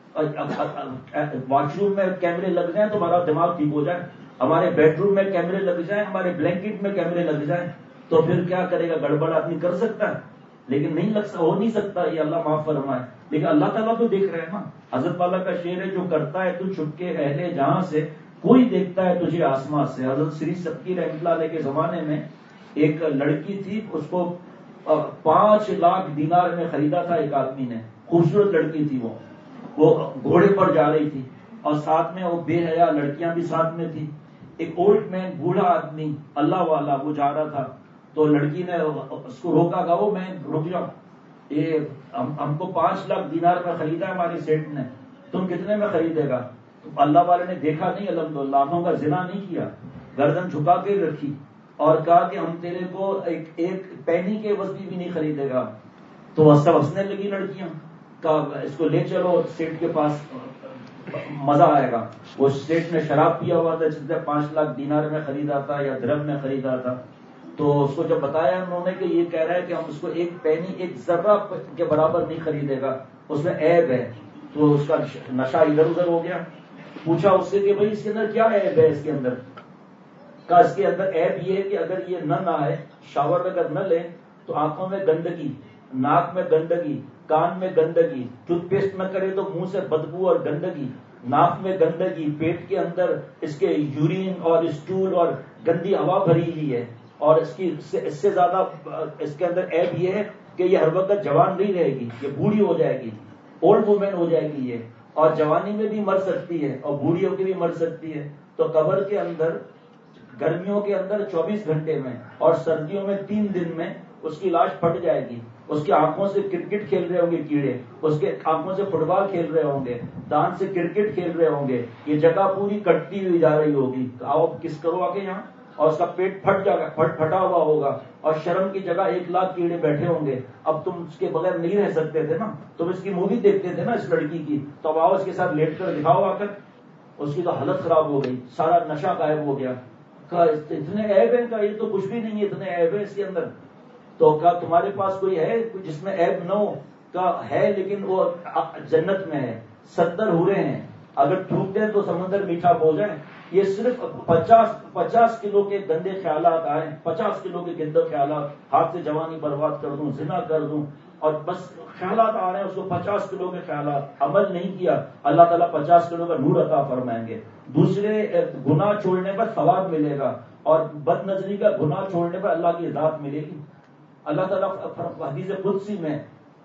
ہیں. واش روم میں کیمرے لگ جائیں تو ہمارا دماغ ٹھیک ہو جائے، ہمارے بیڈ روم میں کیمرے لگ جائیں، ہمارے بلینکٹ میں کیمرے لگ جائیں تو پھر کیا کرے گا؟ گڑبڑ آدمی کر سکتا ہے لیکن نہیں لگ ہو نہیں سکتا، یہ اللہ معاف فرمائے. لیکن اللہ تعالیٰ تو دیکھ رہے ہیں نا. حضرت والا کا شعر ہے، جو کرتا ہے تو چھپ کے اہل جہاں سے، کوئی دیکھتا ہے تجھے آسمان سے. حضرت سری سبکی رحمۃ اللہ علیہ کے زمانے میں ایک لڑکی تھی، اس کو پانچ لاکھ دینار میں خریدا تھا ایک آدمی نے. خوبصورت لڑکی تھی، وہ وہ گھوڑے پر جا رہی تھی اور ساتھ میں وہ بے حیا لڑکیاں بھی ساتھ میں تھی. ایک اولڈ مین، بوڑھا آدمی اللہ والا، وہ جا رہا تھا تو لڑکی نے اس کو روکا، کہا وہ میں رک جاؤ، یہ ہم کو پانچ لاکھ دینار میں خریدا ہمارے سیٹ نے، تم کتنے میں خریدے گا؟ اللہ والے نے دیکھا نہیں، الحمدللہ آنکھوں کا زنا نہیں کیا، گردن جھکا کے رکھی اور کہا کہ ہم تیرے کو ایک ایک پینی کے وسبی بھی نہیں خریدے گا. تو وہ سب ہنسنے لگی لڑکیاں، کہا اس کو لے چلو سیٹ کے پاس، مزہ آئے گا. وہ سیٹ نے شراب پیا ہوا تھا، جس نے پانچ لاکھ دینار میں خریدا تھا یا درہم میں خریدا تھا. تو اس کو جب بتایا انہوں نے کہ یہ کہہ رہا ہے کہ ہم اس کو ایک پینی، ایک ذرہ کے برابر نہیں خریدے گا، اس میں عیب ہے. تو اس کا نشہ ادھر ادھر ہو گیا. پوچھا اس سے کہ بھائی اس کے اندر کیا عیب ہے؟ اس کے اندر کا اس کے اندر عیب یہ ہے کہ اگر یہ نہ نہائے، شاور اگر نہ لے تو آنکھوں میں گندگی، ناک میں گندگی، کان میں گندگی، ٹوتھ پیسٹ نہ کرے تو منہ سے بدبو اور گندگی، ناک میں گندگی، پیٹ کے اندر اس کے یورین اور اسٹول اور گندی ہوا بھری ہوئی ہے. اور اس کی اس سے زیادہ اس کے اندر عیب یہ ہے کہ یہ ہر وقت جوان نہیں رہے گی، یہ بوڑھی ہو جائے گی، اولڈ وومن ہو جائے گی یہ، اور جوانی میں بھی مر سکتی ہے اور بوڑھی ہو کے بھی مر سکتی ہے. تو قبر کے اندر گرمیوں کے اندر چوبیس گھنٹے میں اور سردیوں میں تین دن میں اس کی لاش پھٹ جائے گی. اس کی آنکھوں سے کرکٹ کھیل رہے ہوں گے کیڑے، اس کے آنکھوں سے فٹ بال کھیل رہے ہوں گے، دان سے کرکٹ کھیل رہے ہوں گے، یہ جگہ پوری کٹتی ہوئی جا رہی ہوگی. آؤ کس کرو آ کے یہاں، اور اس کا پیٹ پھٹ جائے گا، پھٹ پھٹا ہوا ہوگا، اور شرم کی جگہ ایک لاکھ کیڑے بیٹھے ہوں گے. اب تم اس کے بغیر نہیں رہ سکتے تھے نا، تم اس کی مووی دیکھتے تھے نا اس لڑکی کی، تو اب آؤ اس کے ساتھ لیٹ کر دکھاؤ آ کر. اس کی تو حالت خراب ہو گئی، سارا نشہ غائب ہو گیا. اتنے عیب ہے کا، یہ تو کچھ بھی نہیں ہے، اتنے عیب ہے اس کے اندر. تو کیا تمہارے پاس کوئی ہے جس میں عیب نہ ہو؟ کا ہے لیکن وہ جنت میں ہے. ستر ہورے ہیں، اگر ٹوٹ دیں تو سمندر میٹھا ہو جائے. یہ صرف پچاس پچاس کلو کے گندے خیالات آئے، پچاس کلو کے گندے خیالات، ہاتھ سے جوانی برباد کر دوں، زنا کر دوں، اور بس خیالات آ رہے ہیں اس کو، پچاس کلو کے خیالات. عمل نہیں کیا، اللہ تعالیٰ پچاس کلو کا نور عطا فرمائیں گے. دوسرے گناہ چھوڑنے پر ثواب ملے گا، اور بد نظری کا گناہ چھوڑنے پر اللہ کی ذات ملے گی. اللہ تعالیٰ حدیث قدسی میں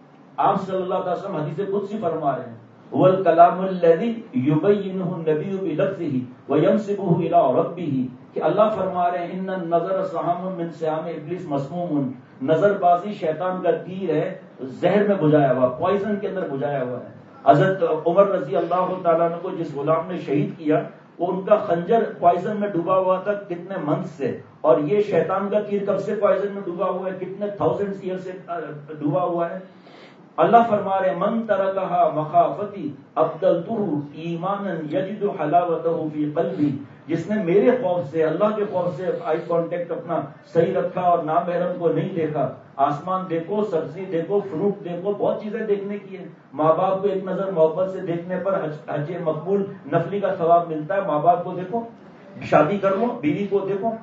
آپ صلی اللہ علیہ وسلم حدیث قدسی فرما رہے ہیں، هو الکلام الذی یبینہ النبی بلفظہ وینسبہ الی ربہ، کہ اللہ فرما رہے ہیں ان النظر سہام من سہام ابلیس مسموم، نظر بازی شیطان کا تیر ہے، زہر میں بجھایا ہوا، پوائزن کے اندر بجھایا ہوا ہے. حضرت عمر رضی اللہ تعالیٰ عنہ کو جس غلام نے شہید کیا، وہ ان کا خنجر پوائزن میں ڈوبا ہوا تھا کتنے منتھ سے، اور یہ شیطان کا تیر کب سے پوائزن میں ڈوبا ہوا ہے، کتنے تھاؤزینڈ ایئر سے ڈوبا ہوا ہے. اللہ فرما رہے من ترکہا مخافتی ابدلتہ ایمانا یجد حلاوتہ فی قلبی، جس نے میرے خوف سے، اللہ کے خوف سے آئی کانٹیکٹ اپنا صحیح رکھا اور نامحرم کو نہیں دیکھا. آسمان دیکھو، سبزی دیکھو، فروٹ دیکھو، بہت چیزیں دیکھنے کی ہیں. ماں باپ کو ایک نظر محبت سے دیکھنے پر حج مقبول نفلی کا ثواب ملتا ہے. ماں باپ کو دیکھو، شادی کر لو، بیوی کو دیکھو،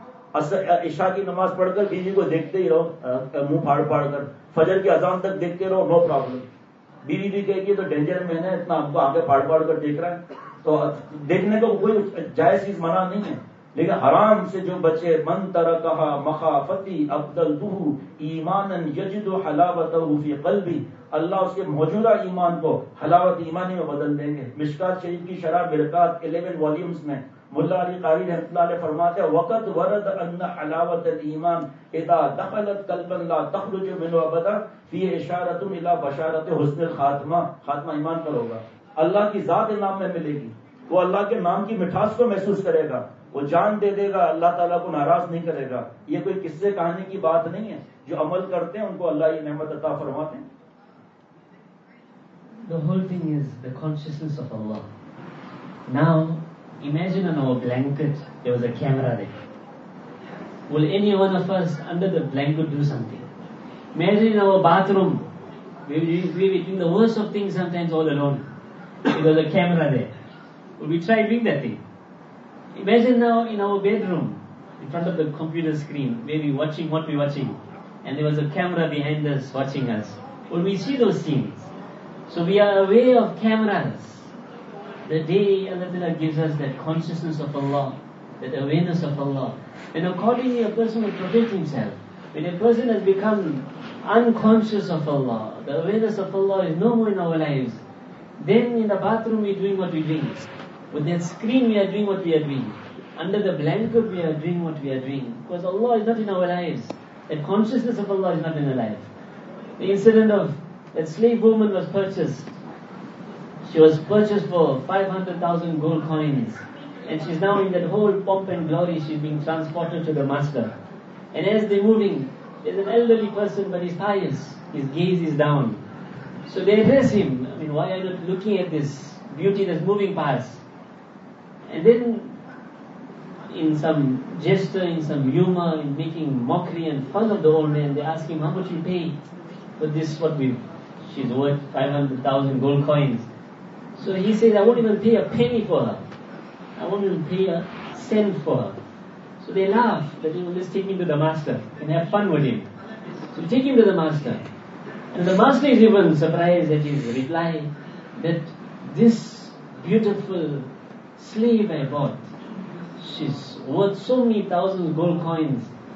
عشاء کی نماز پڑھ کر بیوی کو دیکھتے ہی رہو منہ پھاڑ پھاڑ کر، فجر کی اذان تک دیکھتے رہو، نو پرابلم. بیوی بھی کہے گی تو ڈینجر میں ہے، اتنا ہم کو آگے پھاڑ پھاڑ کر دیکھ رہا ہے. تو دیکھنے کو کوئی جائز چیز منع نہیں ہے، لیکن حرام سے جو بچے، من ترکہا مخافتی ابدلتہ ایمانا یجد حلاوتہ فی قلبی، اللہ اس کے موجودہ ایمان کو حلاوت ایمانی میں بدل دیں گے. مشکات شریف کی شرح مرقات الیون والیومز میں ملا علی قاری رحمۃ اللہ علیہ فرماتے ہیں وقت ورد ان حلاوت الایمان اذا دخلت قلبا لا تخرج منه ابدا فی اشارۃ الی بشارۃ حسن الخاتمہ، خاتمہ ایمان پر ہوگا. اللہ کی ذات نام میں ملے گی، وہ اللہ کے نام کی مٹھاس کو محسوس کرے گا، وہ جان دے دے گا، اللہ تعالیٰ کو ناراض نہیں کرے گا. یہ کوئی قصے کہانی کی بات نہیں ہے، جو عمل کرتے ہیں ان کو اللہ یہ نعمت عطا فرماتے ہیں. The whole thing is the consciousness of Allah. Now, imagine on our blanket there was a camera there. Will any one of us under the blanket do something? Imagine in our bathroom, we we were doing the worst of things sometimes all alone. There was a camera there. Will we try doing that thing? Imagine now in our bedroom, in front of the computer screen, where we're watching what we're watching, and there was a camera behind us watching us. Will we see those scenes? So we are aware of cameras. The day Allah gives us that consciousness of Allah, that awareness of Allah, and accordingly a person will protect himself. When a person has become unconscious of Allah, the awareness of Allah is no more in our lives, then in the bathroom we are doing what we are doing. With that screen we are doing what we are doing. Under the blanket we are doing what we are doing. Because Allah is not in our lives. That consciousness of Allah is not in our life. The incident of that slave woman was purchased. She was purchased for five hundred thousand gold coins. And she's now in that whole pomp and glory, she's being transported to the master. And as they're moving, there's an elderly person, but he's pious. His gaze is down. So they address him, I mean, why are you not looking at this beauty that's moving past? And then, in some gesture, in some humor, in making mockery and fun of the old man, they ask him, how much you pay for this, what we've, she's worth five hundred thousand gold coins. So he says, I won't even pay a penny for her. I won't even pay a cent for her. So they laugh, that you will just take him to the master and have fun with him. So take him to the master. And the master is even surprised at his reply, that this beautiful slave I bought, she's worth so many thousand gold coins.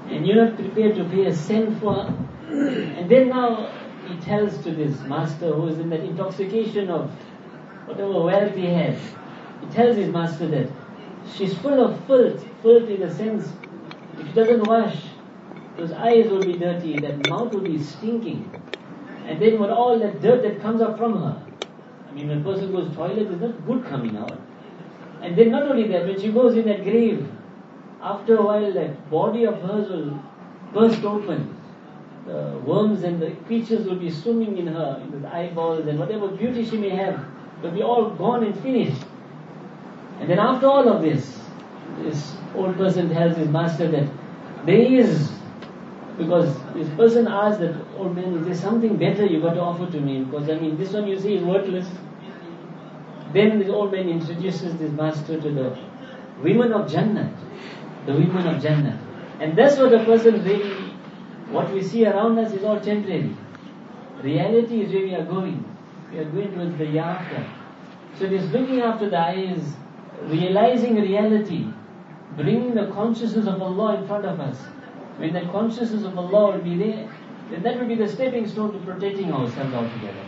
and you're not prepared to pay a cent for her. And then now he tells to this master who is in that intoxication of whatever wealth he has, he tells his master that she's full of filth, filth in the sense, if she doesn't wash, those eyes will be dirty, that mouth will be stinking. And then with all that dirt that comes up from her, I mean, when a person goes to the toilet, there's not good coming out. And then not only that, when she goes in that grave, after a while that body of hers will burst open. The worms and the creatures will be swimming in her, in the eyeballs, and whatever beauty she may have will be all gone and finished. And then after all of this, this old person tells his master that there is, because this person asked that, old man, is there something better you got to offer to me? Because I mean, this one you see is worthless. Then this old man introduces this master to the women of Jannah, the women of Jannah. And that's what the person really, what we see around us is all temporary. Reality is where we are going. We are going towards the hereafter. So this looking after the eyes, realizing reality, bringing the consciousness of Allah in front of us. When that consciousness of Allah will be there, then that will be the stepping stone to protecting ourselves altogether.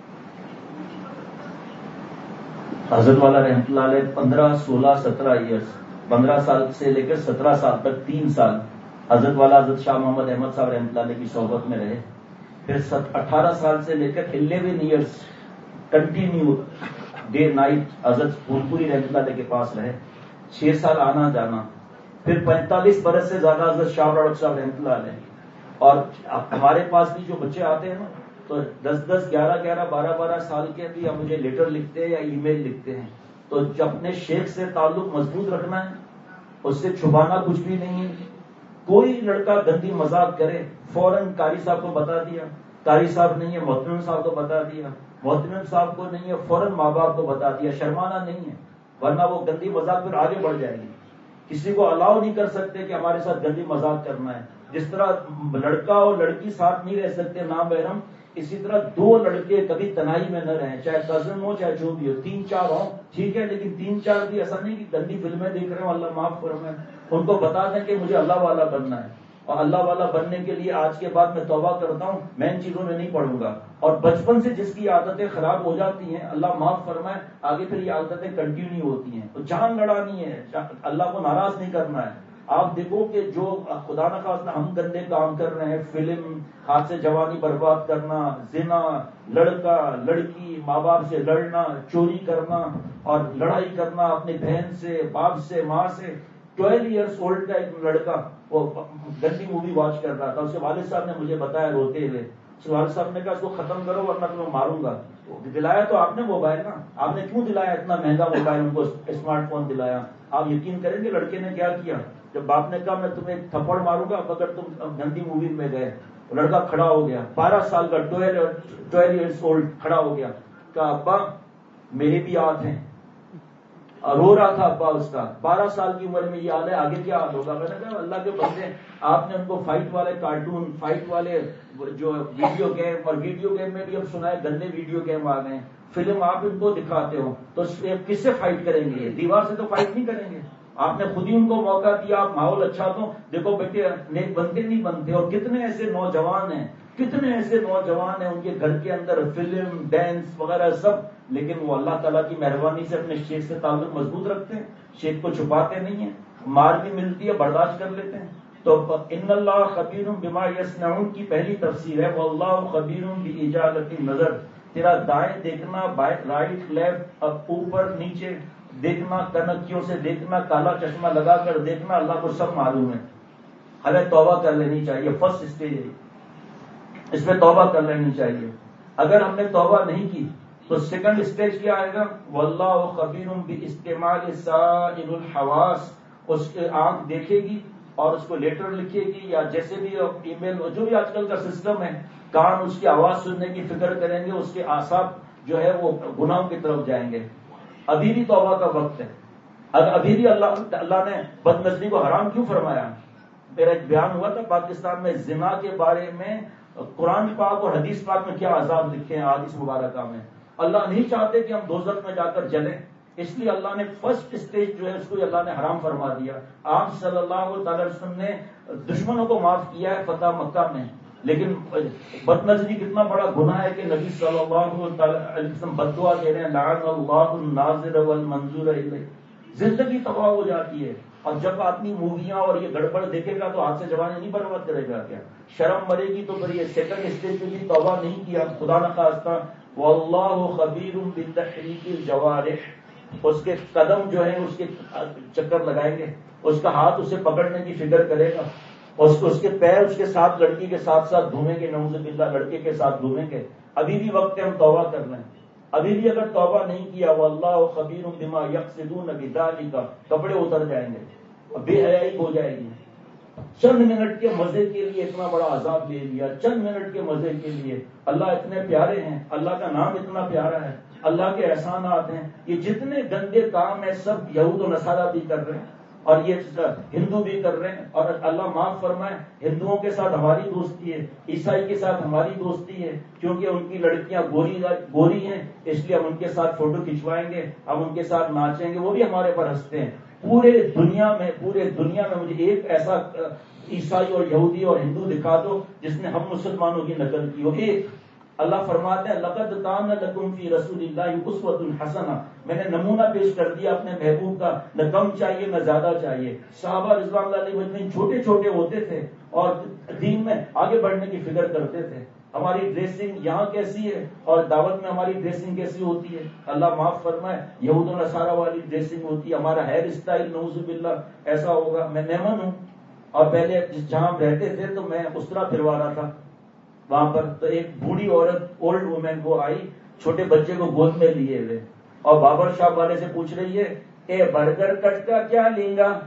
حضرت والا رحمۃ اللہ علیہ پندرہ سولہ سترہ years پندرہ سال سے لے کر سترہ سال تک تین سال حضرت والا حضرت شاہ محمد احمد صاحب رحمۃ اللہ علیہ کی صحبت میں رہے. پھر اٹھارہ سال سے لے کر eleven years continue day night حضرت پھولپوری رحمۃ اللہ علیہ کے پاس رہے. چھ سال آنا جانا. پھر پینتالیس برس سے زیادہ حضرت شاہ رڑک صاحب رحمۃ اللہ علیہ. اور ہمارے پاس بھی جو بچے آتے ہیں نا تو دس دس گیارہ گیارہ بارہ بارہ سال کے بھی مجھے لیٹر لکھتے ہیں یا ای میل لکھتے ہیں. تو جب اپنے شیخ سے تعلق مضبوط رکھنا ہے, اس سے چھپانا کچھ بھی نہیں ہے. کوئی لڑکا گندی مذاق کرے فوراً قاری صاحب کو بتا دیا, قاری صاحب نہیں ہے محتمم صاحب کو بتا دیا, محتمم صاحب کو نہیں ہے فوراً ماں باپ کو بتا دیا. شرمانا نہیں ہے, ورنہ وہ گندی مذاق پھر آگے بڑھ جائے گی. کسی کو الاؤ نہیں کر سکتے کہ ہمارے ساتھ گندی مذاق کرنا ہے. جس طرح لڑکا اور لڑکی ساتھ نہیں رہ سکتے نامحرم, اسی طرح دو لڑکے کبھی تنہائی میں نہ رہیں, چاہے کزن ہو چاہے جو بھی ہو. تین چار ہوں ٹھیک ہے, لیکن تین چار بھی ایسا نہیں کہ گندی فلمیں دیکھ رہے ہوں, اللہ معاف فرمائے. ان کو بتا دیں کہ مجھے اللہ والا بننا ہے, اور اللہ والا بننے کے لیے آج کے بعد میں توبہ کرتا ہوں, میں ان چیزوں میں نہیں پڑوں گا. اور بچپن سے جس کی عادتیں خراب ہو جاتی ہیں اللہ معاف فرمائے, آگے پھر یہ عادتیں کنٹینیو ہوتی ہیں. تو جان لڑانی ہے, اللہ کو ناراض نہیں کرنا ہے. آپ دیکھو کہ جو خدا نخواستہ ہم گندے کام کر رہے ہیں, فلم, ہاتھ سے جوانی برباد کرنا, زنا, لڑکا لڑکی, ماں باپ سے لڑنا, چوری کرنا اور لڑائی کرنا اپنی بہن سے, باپ سے, ماں سے. ٹویلو ایئرس اولڈ کا ایک لڑکا وہ گندی مووی واچ کر رہا تھا. اس کے والد صاحب نے مجھے بتایا روتے ہوئے, اس کے والد صاحب نے کہا اس کو ختم کرو ورنہ تمہیں ماروں گا. دلایا تو آپ نے موبائل نا, آپ نے کیوں دلایا اتنا مہنگا موبائل, ان کو اسمارٹ فون دلایا. آپ یقین کریں گے لڑکے نے کیا کیا؟ جب باپ نے کہا میں تمہیں تھپڑ ماروں گا اگر تم گندی مووی میں گئے, لڑکا کھڑا ہو گیا, بارہ سال کا, ٹویلو ایئرس اولڈ کھڑا ہو گیا. کہا ابا میرے بھی ہاتھ ہیں. رو رہا تھا ابا اس کا, بارہ سال کی عمر میں یہ حال ہے, آگے کیا حال ہوگا. میں نے کہا اللہ کے بندے, آپ نے ان کو فائٹ والے کارٹون, فائٹ والے جو ویڈیو گیم, اور ویڈیو گیم میں بھی اب سنا ہے گندے ویڈیو گیم آ گئے, فلم آپ ان کو دکھاتے ہو تو کس سے فائٹ کریں گے؟ دیوار سے تو فائٹ نہیں کریں گے. آپ نے خود ہی ان کو موقع دیا, آپ ماحول اچھا دو. دیکھو بیٹے نیک بنتے نہیں بنتے. اور کتنے ایسے نوجوان ہیں, کتنے ایسے نوجوان ہیں ان کے گھر کے اندر فلم, ڈانس وغیرہ سب, لیکن وہ اللہ تعالیٰ کی مہربانی سے اپنے شیخ سے تعلق مضبوط رکھتے ہیں, شیخ کو چھپاتے نہیں ہیں. مار بھی ملتی ہے برداشت کر لیتے ہیں. تو ان اللہ خبیر بما یصنعون کی پہلی تفسیر ہے واللہ خبیر باجالۃ النظر. تیرا دائیں دیکھنا, رائٹ لیفٹ, اوپر نیچے دیکھنا, کنکیوں سے دیکھنا, کالا چشمہ لگا کر دیکھنا, اللہ کو سب معلوم ہے. ہمیں توبہ کر لینی چاہیے, فرسٹ اسٹیج ہے, اس میں توبہ کر لینی چاہیے. اگر ہم نے توبہ نہیں کی تو سیکنڈ اسٹیج کیا آئے گا, واللہ خبیر باستعمال سائر الحواس. اس کے آنکھ دیکھے گی اور اس کو لیٹر لکھے گی, یا جیسے بھی ای میل, جو بھی آج کل کا سسٹم ہے, کان اس کی آواز سننے کی فکر کریں گے, اس کے اعصاب جو ہے وہ گناہوں کی طرف جائیں گے. ابھی بھی توبہ کا وقت ہے. ابھی بھی اللہ اللہ نے بد نظری کو حرام کیوں فرمایا؟ میرا ایک بیان ہوا تھا پاکستان میں زنا کے بارے میں, قرآن پاک اور حدیث پاک میں کیا عذاب لکھے ہیں حدیث مبارکہ میں. اللہ نہیں چاہتے کہ ہم دوزخ میں جا کر جلیں, اس لیے اللہ نے فرسٹ اسٹیج جو ہے اس کو اللہ نے حرام فرما دیا. آپ صلی اللہ تعالی وسلم نے دشمنوں کو معاف کیا ہے فتح مکہ میں, لیکن بد نظری کتنا بڑا گناہ ہے کہ نبی صلی اللہ علیہ وسلم بد دعا دے رہے ہیں, لعن اللہ الناظر والمنظور الیہ. زندگی تباہ ہو جاتی ہے, اور جب آدمی موویاں اور یہ گڑبڑ دیکھے گا تو ہاتھ سے جوانی نہیں برباد کرے گا کیا؟ شرم مرے گی تو پھر یہ سیکنڈ اسٹیج پہ بھی توبہ نہیں کیا, خدا نخواستہ. واللہ خبیر بتحریک الجوارح, اس کے قدم جو ہیں اس کے چکر لگائیں گے, اس کا ہاتھ اسے پکڑنے کی فکر کرے گا, اس کو اس کے پیر اس کے ساتھ لڑکی کے ساتھ ساتھ گھومیں گے, نعوذ باللہ لڑکے کے ساتھ گھومیں گے. ابھی بھی وقت ہے ہم توبہ کر لیں. ابھی بھی اگر توبہ نہیں کیا, واللہ خبیر بما یقصدون بذالک, کپڑے اتر جائیں گے اور بے حیائی ہو جائے گی. چند منٹ کے مزے کے لیے اتنا بڑا عذاب لے لیا, چند منٹ کے مزے کے لیے. اللہ اتنے پیارے ہیں, اللہ کا نام اتنا پیارا ہے, اللہ کے احسانات ہیں. یہ جتنے گندے کام ہیں سب یہود و نصارہ بھی کر رہے ہیں, اور یہ ہندو بھی کر رہے ہیں. اور اللہ معاف فرمائے, ہندوؤں کے ساتھ ہماری دوستی ہے, عیسائی کے ساتھ ہماری دوستی ہے, کیونکہ ان کی لڑکیاں گوری گوری ہیں, اس لیے ہم ان کے ساتھ فوٹو کھنچوائیں گے, ہم ان کے ساتھ ناچیں گے, وہ بھی ہمارے پر ہنستے ہیں. پورے دنیا میں پورے دنیا میں مجھے ایک ایسا عیسائی اور یہودی اور ہندو دکھا دو جس نے ہم مسلمانوں کی نقل کی ہو. ایک. اللہ فرماتے ہیں لقد کان لکم فی رسول اللہ اسوۃ حسنہ, میں نے نمونہ پیش کر دیا اپنے محبوب کا, نہ کم چاہیے نہ زیادہ چاہیے. صحابہ رضوان اللہ علیہ مجمعین چھوٹے چھوٹے ہوتے تھے اور دین میں آگے بڑھنے کی فکر کرتے تھے. ہماری ڈریسنگ یہاں کیسی ہے اور دعوت میں ہماری ڈریسنگ کیسی ہوتی ہے, اللہ معاف فرمائے. یہود و نصارہ والی ڈریسنگ ہوتی ہے, ہمارا ہیئر اسٹائل نعوذ باللہ ایسا ہوگا. میں مہمان ہوں, اور پہلے جہاں ہم رہتے تھے تو میں اس طرح پھروا رہا تھا وہاں پر, تو ایک بوڑھی عورت اولڈ وومین وہ آئی چھوٹے بچے کو گود میں لیے ہوئے, اور بابر شاپ والے سے پوچھ رہی ہے اے برگر کٹ کا کیا لیں گا؟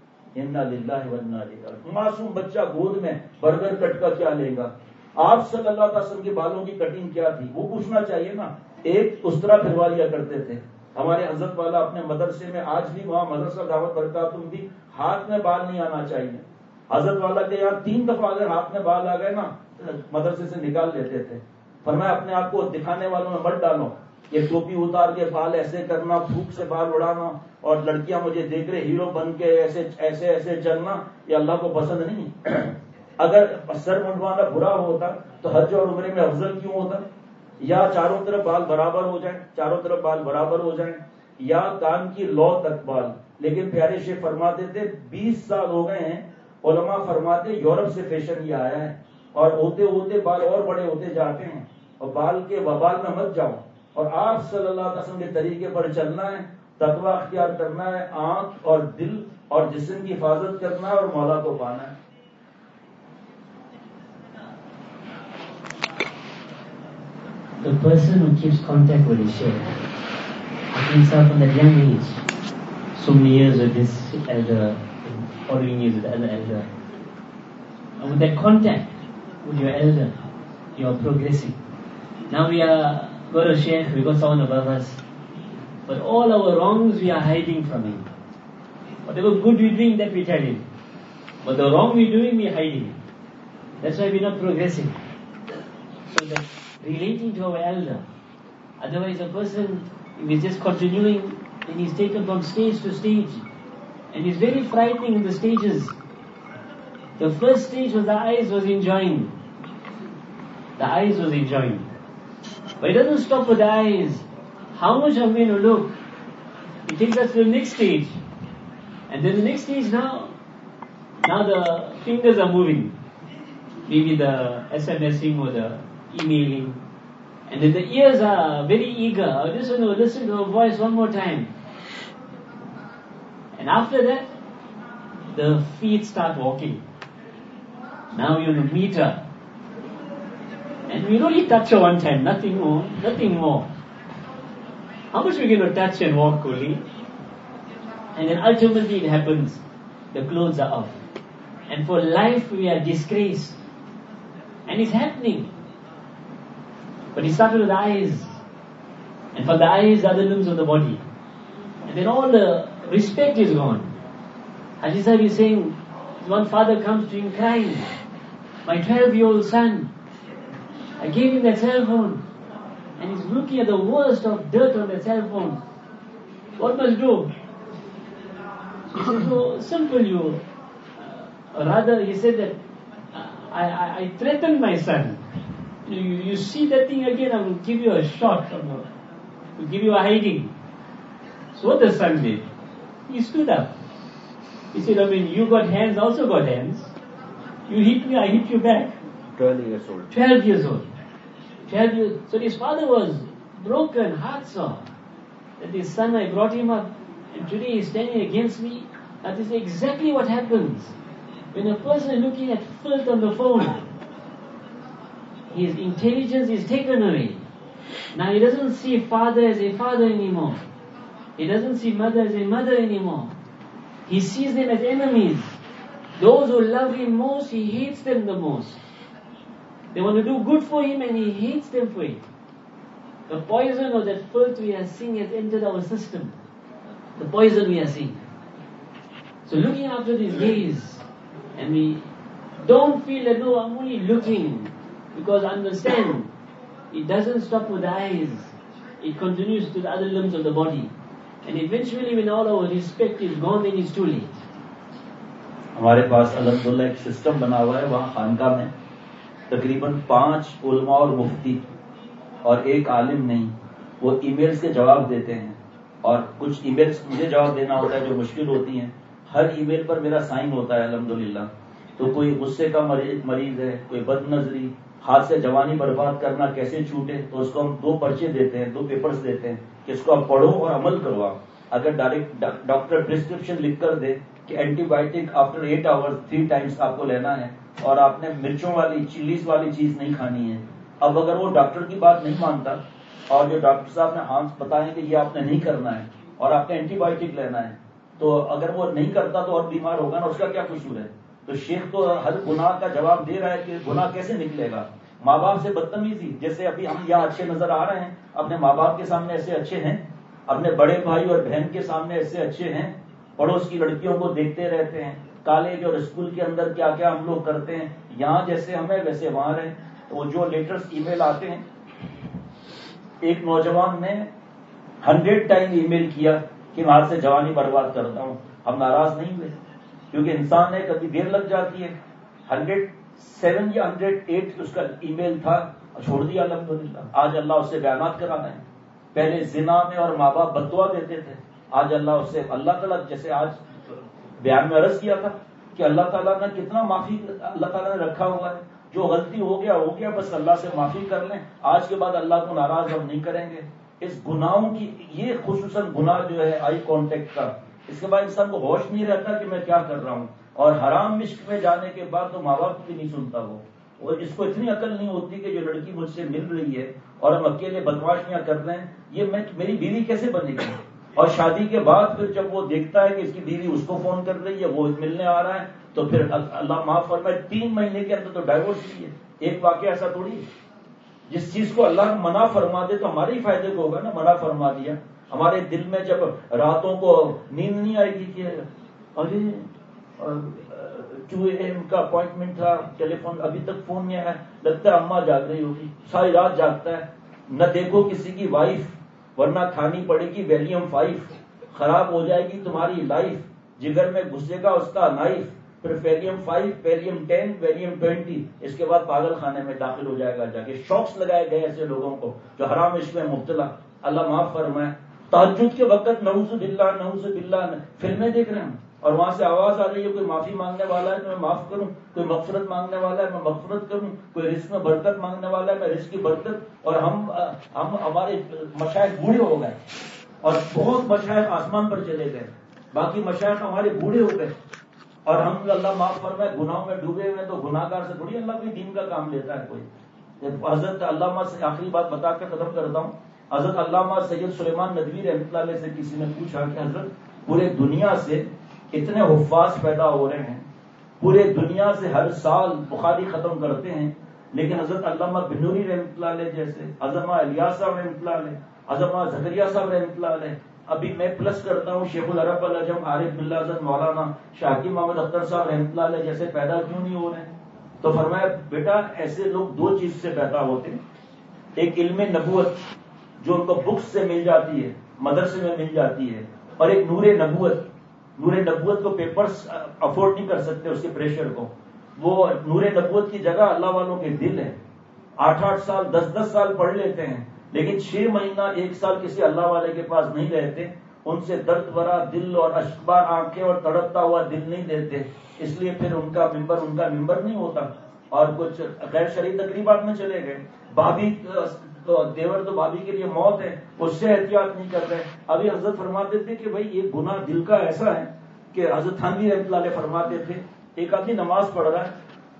انا للہ و انا الیہ راجعون. معصوم بچہ گود میں, برگر کٹ کا کیا لیں گا؟ آپ صلی اللہ علیہ وسلم کے بالوں کی کٹنگ کیا تھی وہ پوچھنا چاہیے نا. ایک اس طرح پھروا لیا کرتے تھے. ہمارے حضرت والا اپنے مدرسے میں, آج بھی وہاں مدرسہ دعوت برکاتہم بھی, ہاتھ میں بال نہیں آنا چاہیے. حضرت والا کے یہاں تین دفعہ اگر ہاتھ میں بال آ گئے نا مدرسے سے نکال لیتے تھے. فرمایا اپنے آپ کو دکھانے والوں میں مت ڈالو, یہ ٹوپی اتار کے بال ایسے کرنا, پھوک سے بال اڑانا, اور لڑکیاں مجھے دیکھ رہے ہیرو بن کے ایسے ایسے ایسے چلنا, یہ اللہ کو پسند نہیں. اگر سر منڈوانا برا ہوتا تو حج اور عمرے میں افضل کیوں ہوتا؟ یا چاروں طرف بال برابر ہو جائیں, چاروں طرف بال برابر ہو جائیں, یا کان کی لو تک بال. لیکن پیارے شیخ فرماتے تھے بیس سال ہو گئے ہیں, علماء فرماتے یورپ سے فیشن یہ آیا ہے, اور ہوتے ہوتے بال اور بڑے ہوتے جاتے ہیں, اور بال کے وبال میں مت جاؤ, اور آپ صلی اللہ علیہ وسلم کے طریقے پر چلنا ہے, تقوی اختیار کرنا ہے, آنکھ اور دل اور جسم کی حفاظت کرنا ہے, اور مولا کو پانا ہے. The person who keeps contact with his Shaykh, after himself from that young age, so many years with this elder, following years with the other elder, and with that contact with your elder, you are progressing. Now we are got a Shaykh, we got someone above us, but all our wrongs we are hiding from him. Whatever good we're doing, that we tell him, but the wrong we're doing, we're hiding. That's why we're not progressing. So that relating to our elder. Otherwise a person, if he's just continuing, then he's taken from stage to stage. And he's very frightening in the stages. The first stage was the eyes was enjoying. The eyes was enjoying. But it doesn't stop with the eyes. How much are we going to look? It takes us to the next stage. And then the next stage now, now the fingers are moving. Maybe the SMSing or the emailing, and then the ears are very eager. I just want to listen to her voice one more time. And after that, the feet start walking. Now you will meet her, and we only touch her one time, nothing more, nothing more. How much are we going to touch and walk only? And then ultimately it happens. The clothes are off, and for life we are disgraced. And it's happening. But he started with the eyes, and from the eyes, the other limbs of the body, and then all the respect is gone. Haji Sahib is saying, one father comes to him crying, my twelve-year-old son, I gave him that cell phone, and he's looking at the worst of dirt on the cell phone. what must do? He said, so simple, you. Uh, rather, he said that uh, I, I, I threatened my son. You, you see that thing again, I will give you a shot. I will give you a hiding. So what the son did? He stood up. He said, I mean, you got hands, also got hands. You hit me, I hit you back. Twelve years old. Twelve years old. Twelve years. So his father was broken, heart sore. That his son, I brought him up, and today he is standing against me. That is exactly what happens when a person is looking at filth on the phone. His intelligence is taken away. Now he doesn't see father as a father anymore. He doesn't see mother as a mother anymore. He sees them as enemies. Those who love him most, he hates them the most. They want to do good for him and he hates them for it. The poison of that filth we are seeing has entered our system. The poison we are seeing. So looking after these gaze, and we don't feel that, no, I'm only looking, because understand, it doesn't stop with the eyes. It continues to the other limbs of the body. And eventually when all our respect is gone, then it's too late. ہمارے پاس الحمدللہ ایک system بنا ہوا ہے وہاں خانقاہ میں تقریباً پانچ علماء اور مفتی اور ایک عالم نہیں، وہ ای میلز کے جواب دیتے ہیں، اور کچھ ای میلز مجھے جواب دینا ہوتا ہے جو مشکل ہوتی ہیں. ہر ای میل پر میرا سائن ہوتا ہے الحمدللہ. تو کوئی غصے کا مریض ہے، کوئی بد نظری، ہاتھ سے جوانی برباد کرنا کیسے چھوٹے، تو اس کو ہم دو پرچے دیتے ہیں، دو پیپرز دیتے ہیں کہ اس کو آپ پڑھو اور عمل کرو. آپ اگر ڈائریکٹ ڈاکٹر پرسکرپشن لکھ کر دے کہ antibiotic after eight hour three times آپ کو لینا ہے، اور آپ نے مرچوں والی چلیز والی چیز نہیں کھانی ہے. اب اگر وہ ڈاکٹر کی بات نہیں مانتا اور جو ڈاکٹر صاحب نے ہاں بتائیں کہ یہ آپ نے نہیں کرنا ہے اور آپ نے اینٹی بایوٹک لینا ہے، تو اگر وہ نہیں کرتا تو اور بیمار ہوگا نا، اس کا کیا قصور ہے؟ تو شیخ تو ہر گناہ کا جواب دے رہا ہے کہ گناہ کیسے نکلے گا. ماں باپ سے بدتمیزی، جیسے ابھی ہم یہاں اچھے نظر آ رہے ہیں، اپنے ماں باپ کے سامنے ایسے اچھے ہیں، اپنے بڑے بھائی اور بہن کے سامنے ایسے اچھے ہیں، پڑوس کی لڑکیوں کو دیکھتے رہتے ہیں، کالج اور اسکول کے اندر کیا کیا ہم لوگ کرتے ہیں، یہاں جیسے ہمیں ویسے وہاں رہیں. وہ جو لیٹرس ای میل آتے ہیں، ایک نوجوان نے ہنڈریڈ ٹائم ای میل کیا کہ میں ہاتھ سے جوانی برباد کرتا ہوں. ہم ناراض نہیں ہوئے کیونکہ انسان ہے کبھی دیر لگ جاتی ہے. ہنڈریڈ سیون یا ہنڈریڈ ایٹ اس کا ای میل تھا، چھوڑ دیا الحمدللہ. آج اللہ اس سے بیانات کرا رہے ہیں. پہلے زنا میں اور ماں باپ بددعا دیتے تھے، آج اللہ اس سے اللہ تعالیٰ، جیسے آج بیان میں عرض کیا تھا کہ اللہ تعالیٰ نے کتنا معافی اللہ تعالیٰ نے رکھا ہوا ہے. جو غلطی ہو گیا ہو گیا، بس اللہ سے معافی کر لیں. آج کے بعد اللہ کو ناراض ہم نہیں کریں گے. اس گناہوں کی، یہ خصوصاً گناہ جو ہے آئی کانٹیکٹ کا، اس کے بعد انسان کو ہوش نہیں رہتا کہ میں کیا کر رہا ہوں. اور حرام مشق میں جانے کے بعد تو ماں باپ کی نہیں سنتا وہ، اور اس کو اتنی عقل نہیں ہوتی کہ جو لڑکی مجھ سے مل رہی ہے اور ہم اکیلے بدماشیاں کر رہے ہیں، یہ میں میری بیوی کیسے بنے گی. اور شادی کے بعد پھر جب وہ دیکھتا ہے کہ اس کی بیوی اس کو فون کر رہی ہے، وہ ملنے آ رہا ہے، تو پھر اللہ معاف فرمائے تین مہینے کے اندر تو ڈائیورس ہوئی ہے. ایک واقعہ ایسا تھوڑی ہے. جس چیز کو اللہ منع فرما دے تو ہمارے ہی فائدے کو ہوگا نا. منع فرما دیا، ہمارے دل میں جب راتوں کو نیند نہیں آئے گی کہ ارے ٹو اے ایم کا اپوائنٹمنٹ تھا، ٹیلی فون ابھی تک فون نہیں آیا، لگتا ہے اماں جاگ رہی ہوگی، ساری رات جاگتا ہے. نہ دیکھو کسی کی وائف، ورنہ کھانی پڑے گی ویلیم فائیو، خراب ہو جائے گی تمہاری لائف. جگر میں گھسے گا اس کا نائف، پھر Valium five, Valium ten, Valium twenty, اس کے بعد پاگل خانے میں داخل ہو جائے گا. جا کے شوقس لگائے گئے ایسے لوگوں کو جو حرام عشق میں مبتلا. اللہ معاف فرمائے. تہجد کے وقت نعوذ باللہ نعوذ باللہ فلمیں دیکھ رہے ہیں، اور وہاں سے آواز آ رہی ہے کوئی معافی مانگنے والا ہے تو میں معاف کروں، کوئی مغفرت مانگنے والا ہے میں مغفرت کروں، کوئی رزق میں برکت مانگنے والا ہے میں رزق کی برکت. اور ہم ہم ہمارے مشائخ بوڑھے ہو گئے، اور بہت مشائخ آسمان پر چلے گئے، باقی مشائخ ہمارے بوڑھے ہو گئے، اور ہم اللہ معاف فرمائے گناہوں میں ڈوبے ہوئے. تو گناہ گار سے تھوڑی اللہ کوئی دین کا کام لیتا ہے کوئی. حضرت علامہ سے آخری بات بتا کر ختم کرتا ہوں. حضرت علامہ سید سلیمان ندوی رحمۃ اللہ علیہ سے کسی نے پوچھا کہ حضرت پورے دنیا سے اتنے حفاظ پیدا ہو رہے ہیں، پورے دنیا سے ہر سال بخاری ختم کرتے ہیں، لیکن حضرت علامہ بنوری رحمۃ اللہ علیہ جیسے، علامہ الیاس صاحب رحمۃ اللہ علیہ، علامہ زکریا صاحب رحمۃ اللہ علیہ، ابھی میں پلس کرتا ہوں شیخ العرب العجم عارف باللہ حضرت مولانا شاہ حکیم محمد اختر صاحب رحمۃ اللہ علیہ جیسے پیدا کیوں نہیں ہو رہے ہیں؟ تو فرمایا بیٹا ایسے لوگ دو چیز سے پیدا ہوتے ہیں، ایک علم نبوت جو ان کو بکس سے مل جاتی ہے، مدرسے میں مل جاتی ہے. اور ایک نور نبوت، نور نبوت کو پیپرز افورڈ نہیں کر سکتے اس کے پریشر کو. وہ نور نبوت کی جگہ اللہ والوں کے دل ہے. آٹھ آٹھ سال دس دس سال پڑھ لیتے ہیں لیکن چھ مہینہ ایک سال کسی اللہ والے کے پاس نہیں رہتے. ان سے درد بھرا دل اور اشکبار آنکھیں اور تڑپتا ہوا دل نہیں دیتے. اس لیے پھر ان کا ممبر ان کا ممبر نہیں ہوتا اور کچھ غیر شرعی تقریبات میں چلے گئے. بھابھی دیور تو بھابھی کے لیے موت ہے، اس سے احتیاط نہیں کر رہے. ابھی حضرت فرماتے تھے کہ بھائی یہ گناہ دل کا ایسا ہے کہ حضرت تھانوی رحمۃ اللہ علیہ فرماتے تھے ایک آدمی نماز پڑھ رہا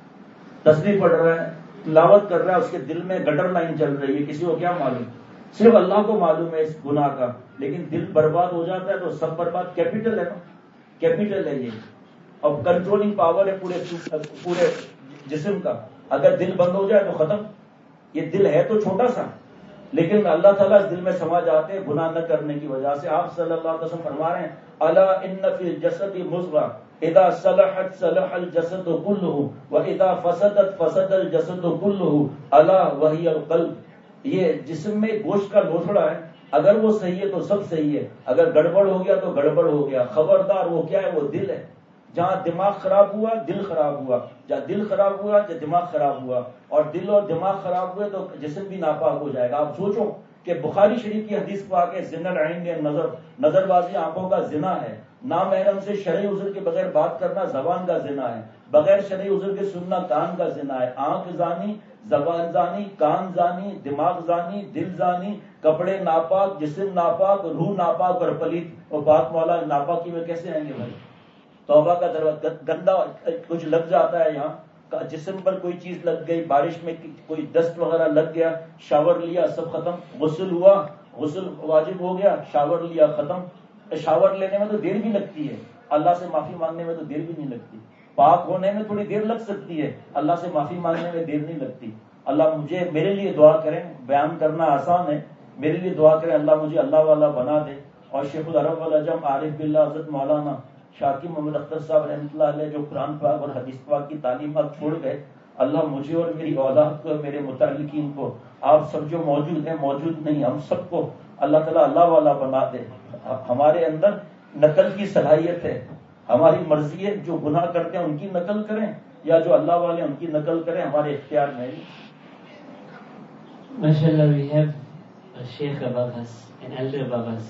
ہے، تسبیح پڑھ رہا ہے، تلاوت کر رہا ہے، اس کے دل میں گٹر لائن چل رہی ہے، کسی کو کیا معلوم؟ صرف اللہ کو معلوم ہے اس گناہ کا. لیکن دل برباد ہو جاتا ہے تو سب برباد. کیپیٹل ہے نا، کیپیٹل ہے یہ، اور کنٹرولنگ پاور ہے پورے پورے جسم کا. اگر دل بند ہو جائے تو ختم. یہ دل ہے تو چھوٹا سا لیکن اللہ تعالیٰ اس دل میں سما جاتے ہیں گناہ نہ کرنے کی وجہ سے. آپ صلی اللہ علیہ وسلم فرما رہے ہیں الا ان فی الجسد مضغہ اذا صلحت صلح الجسد كله واذا فسدت فسد الجسد كله الا وهي القلب. یہ جسم میں گوشت کا لوتھڑا ہے، اگر وہ صحیح ہے تو سب صحیح ہے، اگر گڑبڑ ہو گیا تو گڑبڑ ہو گیا. خبردار وہ کیا ہے؟ وہ دل ہے. جہاں دماغ خراب ہوا دل خراب ہوا، جہاں دل خراب ہوا جہاں دماغ خراب ہوا، اور دل اور دماغ خراب ہوئے تو جسم بھی ناپاک ہو جائے گا. آپ سوچو کہ بخاری شریف کی حدیث کو آگے زنا العین نظر نظر بازی آنکھوں کا زنا ہے. نامحرم سے شرعی عذر کے بغیر بات کرنا زبان کا زنا ہے. بغیر شرعی عذر کے سننا کان کا زنا ہے. آنکھ زانی، زبان زانی، کان زانی، دماغ زانی، دل زانی، کپڑے ناپاک، جسم ناپاک، روح ناپاک اور پلیت. اور پاک مولا ناپاکی میں کیسے آئیں گے بھائی؟ توبہ کا دروازہ گندا کچھ لگ جاتا ہے، یہاں جسم پر کوئی چیز لگ گئی، بارش میں کوئی ڈسٹ وغیرہ لگ گیا، شاور لیا سب ختم. غسل ہوا، غسل واجب ہو گیا، شاور لیا ختم. شاور لینے میں تو دیر بھی لگتی ہے، اللہ سے معافی مانگنے میں تو دیر بھی نہیں لگتی. پاک ہونے میں تھوڑی دیر لگ سکتی ہے، اللہ سے معافی مانگنے میں دیر نہیں لگتی. اللہ مجھے میرے لیے دعا کریں، بیان کرنا آسان ہے، میرے لیے دعا کریں اللہ مجھے اللہ والا بنا دے. اور شیخ العرب والعجم عارف باللہ حضرت مولانا شاکی محمد اختر صاحب رحمۃ اللہ علیہ جو قرآن پاک اور حدیث پاک کی تعلیمات چھوڑ گئے، اللہ مجھے اور میری اولاد کو، میرے متعلقین کو، آپ سب جو موجود ہیں موجود نہیں، ہم سب کو اللہ تعالیٰ اللہ والا بنا دے. ہمارے اندر نقل کی صلاحیت ہے، ہماری مرضی ہے جو گناہ کرتے ہیں ان کی نقل کریں یا جو اللہ والے ان کی نقل کریں، ہمارے اختیار میں. MashaAllah, we have a sheikh above us, an elder above us.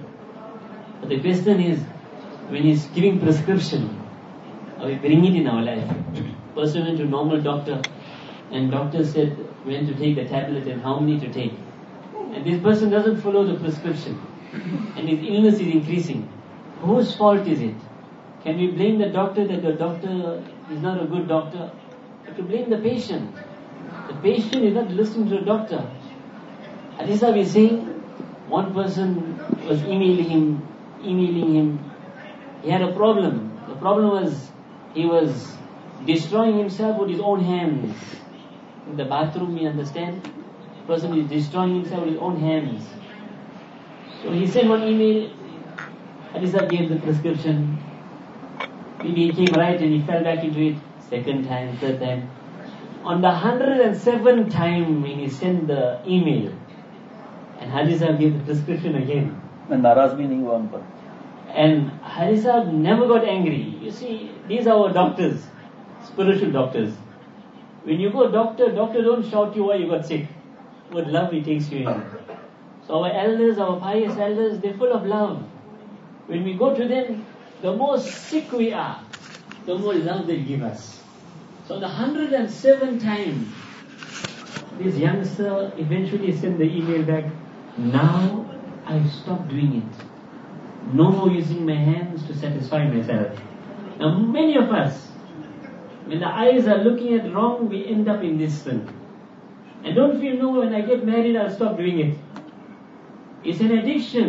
But the question is, when he's giving prescription, or we bring it in our life. Person went to normal doctor, and doctor said when to take the tablet and how many to take. And this person doesn't follow the prescription, and his illness is increasing. Whose fault is it? Can we blame the doctor that the doctor is not a good doctor? We have to blame the patient. The patient is not listening to the doctor. Hadisa is saying, one person was emailing him, emailing him. He had a problem. The problem was he was destroying himself with his own hands. In the bathroom, you understand? The person is destroying himself with his own hands. So he sent one email. Hadisa gave the prescription. Maybe he came right and he fell back into it. Second time, third time. On the one hundred seventh time when he sent the email, and Haji Sahib gave the prescription again. میں ناراض بھی نہیں ہوا ان پر. And Haji Sahib never got angry. You see, these are our doctors, spiritual doctors. When you go doctor, doctor don't shout you why you got sick. With love he takes you in. So our elders, our pious elders, they're full of love. When we go to them, the more sick we are, the more love they give us. So the one hundred seventh time, this youngster eventually sent the email back, now I've stopped doing it. No more using my hands to satisfy myself. Now many of us, when the eyes are looking at wrong, we end up in this sin. And don't feel, no, when I get married, I'll stop doing it. It's an addiction.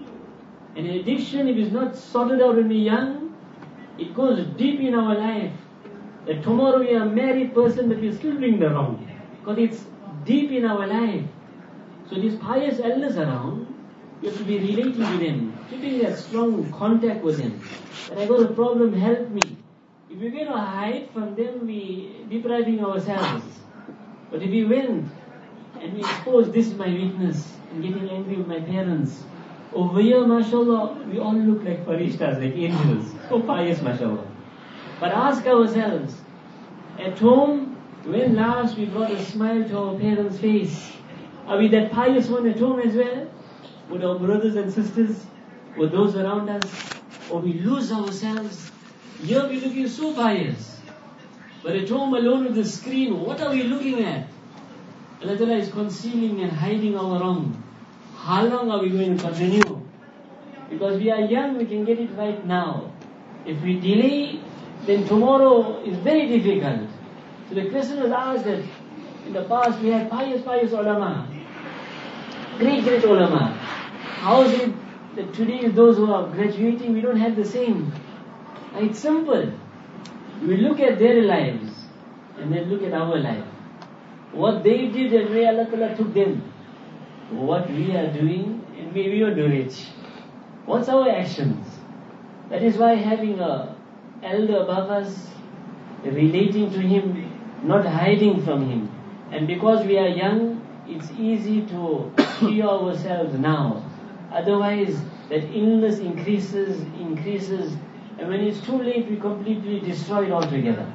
And an addiction, if it's not sorted out when we're young, it goes deep in our life. That tomorrow we are a married person, but we're still doing the wrong. Because it's deep in our life. So these pious elders around, you have to be relating to them, keeping that strong contact with them. That I got a problem, help me. If we're going to hide from them, we're depriving ourselves. But if we went and we expose this is my weakness, I'm getting angry with my parents, Over here, mashallah, we all look like farishtas, like angels. So pious, mashallah. But ask ourselves, at home, when last we brought a smile to our parents' face? Are we that pious one at home as well? With our brothers and sisters? With those around us? Or we lose ourselves? Here we're looking so pious. But at home alone with the screen, what are we looking at? Allah Ta'ala is concealing and hiding our wrong. How long are we going to continue? Because we are young, we can get it right now. If we delay, then tomorrow is very difficult. So the question was asked that in the past we had pious, pious ulama. Great, great ulama. How is it that today those who are graduating, we don't have the same? It's simple. We look at their lives and then look at our life. What they did and where Allah Ta'ala took them. What we are doing and where we are doing it. What's our actions? That is why having a elder above us, relating to him, not hiding from him. And because we are young, it's easy to cure ourselves now. Otherwise, that illness increases, increases, and when it's too late, we completely destroy it altogether.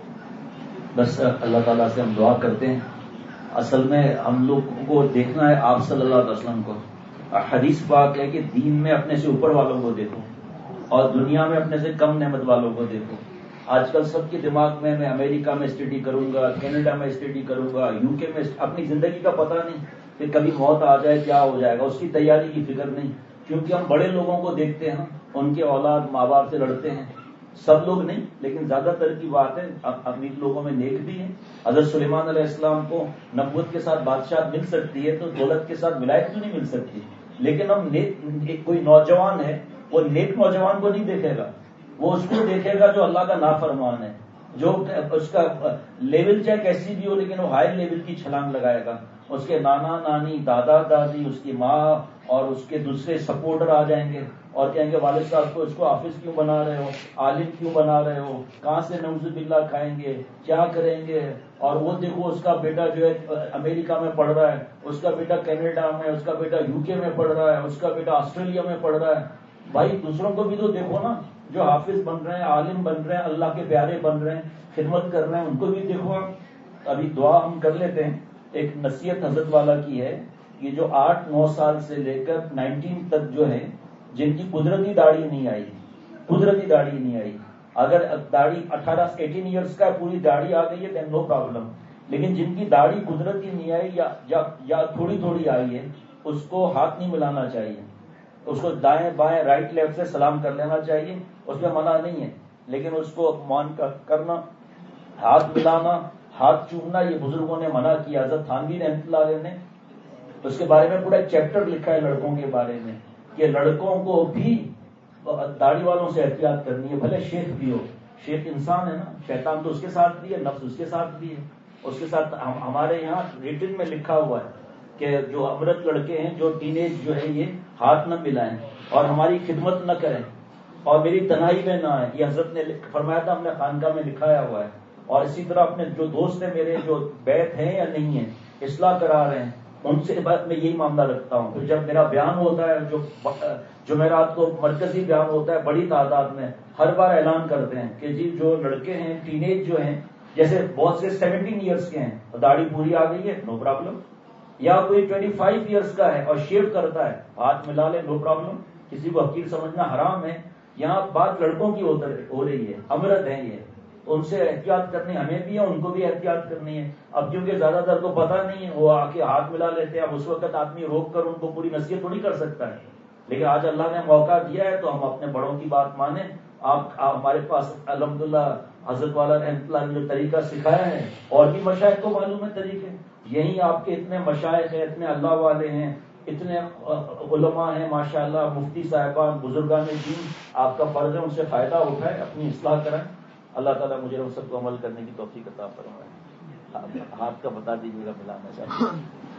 بس اللہ تعالیٰ سے ہم دعا کرتے ہیں. اصل میں ہم لوگ کو دیکھنا ہے آپ صلی اللہ علیہ وسلم کو. حدیث پاک ہے کہ دین میں اپنے سے اوپر والوں کو دیکھو اور دنیا میں اپنے سے کم نعمت والوں کو دیکھو. آج کل سب کے دماغ میں میں امریکہ میں اسٹڈی کروں گا, کینیڈا میں اسٹڈی کروں گا, یو کے میں, اپنی زندگی کا پتہ نہیں کہ کبھی موت آ جائے کیا ہو جائے گا, اس کی تیاری کی فکر نہیں. کیونکہ ہم بڑے لوگوں کو دیکھتے ہیں, ان کے اولاد ماں باپ سے لڑتے ہیں. سب لوگ نہیں لیکن زیادہ تر کی بات ہے, امیر لوگوں میں نیک بھی ہیں. حضرت سلیمان علیہ السلام کو نبوت کے ساتھ بادشاہ مل سکتی ہے تو دولت کے ساتھ ولایت کیوں نہیں مل سکتی؟ لیکن ہم نیک, کوئی نوجوان ہے وہ نیک نوجوان کو نہیں دیکھے گا, وہ اس کو دیکھے گا جو اللہ کا نافرمان ہے, جو اس کا لیول چاہے کیسی بھی ہو لیکن وہ ہائی لیول کی چھلانگ لگائے گا. اس کے نانا نانی, دادا دادی, اس کی ماں اور اس کے دوسرے سپورٹر آ جائیں گے اور کہیں گے والد صاحب کو اس کو حافظ کیوں بنا رہے ہو, عالم کیوں بنا رہے ہو, کہاں سے نعوذ باللہ کھائیں گے, کیا کریں گے. اور وہ دیکھو اس کا بیٹا جو ہے امریکہ میں پڑھ رہا ہے, اس کا بیٹا کینیڈا میں, اس کا بیٹا یو کے میں پڑھ رہا ہے, اس کا بیٹا آسٹریلیا میں پڑھ رہا ہے. بھائی دوسروں کو بھی تو دیکھو نا, جو حافظ بن رہے ہیں, عالم بن رہے ہیں, اللہ کے پیارے بن رہے ہیں, خدمت کر رہے ہیں, ان کو بھی دیکھو. ابھی دعا ہم کر لیتے ہیں. ایک نصیحت حضرت والا کی ہے, یہ جو آٹھ نو سال سے لے کر نائنٹین تک جو ہے جن کی قدرتی داڑھی نہیں آئی, قدرتی داڑھی نہیں آئی, اگر داڑھی اٹھارہ ایٹین ایئرس کا پوری داڑھی آ گئی ہے دین نو پرابلم. لیکن جن کی داڑھی قدرتی نہیں آئی یا, یا, یا تھوڑی تھوڑی آئی ہے, اس کو ہاتھ نہیں ملانا چاہیے, اس کو دائیں بائیں رائٹ لیفٹ سے سلام کر لینا چاہیے, اس میں منع نہیں ہے. لیکن اس کو مان کرنا, ہاتھ ملانا, ہاتھ چومنا, یہ بزرگوں نے منع کیا. حضرت تھانوی رحمۃ اللہ علیہ نے اس کے بارے میں پورا ایک چیپٹر لکھا ہے لڑکوں کے بارے میں کہ لڑکوں کو بھی داڑھی والوں سے احتیاط کرنی ہے, بھلے شیخ بھی ہو. شیخ انسان ہے نا, شیطان تو اس کے ساتھ بھی ہے, نفس اس کے ساتھ بھی ہے. اس کے ساتھ ہمارے یہاں ریٹن میں لکھا ہوا ہے کہ جو امرت لڑکے ہیں, جو ٹین ایج جو ہے, یہ ہاتھ نہ ملائیں اور ہماری خدمت نہ کریں اور میری تنہائی میں نہ آئیں. یہ حضرت نے فرمایا تھا, ہم نے خانقاہ میں لکھایا ہوا ہے. اور اسی طرح اپنے جو دوست ہیں میرے, جو بیت ہیں یا نہیں ہیں, اصلاح کرا رہے ہیں, ان سے بات میں یہی معاملہ رکھتا ہوں. پھر جب میرا بیان ہوتا ہے, جو جمعرات کو مرکزی بیان ہوتا ہے, بڑی تعداد میں ہر بار اعلان کرتے ہیں کہ جی جو لڑکے ہیں ٹین ایج جو ہیں, جیسے بہت سے سیونٹین ایئرس کے ہیں, داڑھی پوری آ گئی ہے, نو پرابلم. یا کوئی ٹوینٹی فائیو ایئرس کا ہے اور شیو کرتا ہے, ہاتھ ملا لے, نو پرابلم. کسی کو حقیر سمجھنا حرام ہے. یہاں بات لڑکوں کی ہو رہی ہے, امرت ہیں یہ, ان سے احتیاط کرنی ہمیں بھی ہے, ان کو بھی احتیاط کرنی ہے. اب کیونکہ زیادہ تر کو پتہ نہیں ہے, وہ آ کے ہاتھ ملا لیتے ہیں. اب اس وقت آدمی روک کر ان کو پوری نصیحت تھوڑی کر سکتا ہے. لیکن آج اللہ نے موقع دیا ہے تو ہم اپنے بڑوں کی بات مانیں. آپ ہمارے پاس الحمدللہ حضرت والا رحمۃ اللہ نے جو طریقہ سکھایا ہے, اور بھی مشائخ کو معلوم ہے طریقے. یہیں آپ کے اتنے مشائخ ہیں, اتنے اللہ والے ہیں, اتنے علماء ہیں ماشاءاللہ, مفتی صاحبان, بزرگان دین. آپ کا فرض ہے ان سے فائدہ اٹھائیں, اپنی اصلاح کریں. اللہ تعالیٰ مجھے ہم سب کو عمل کرنے کی توفیق عطا فرمائے. ہاتھ کا بتا دیجیے گا ملانا چاہیے.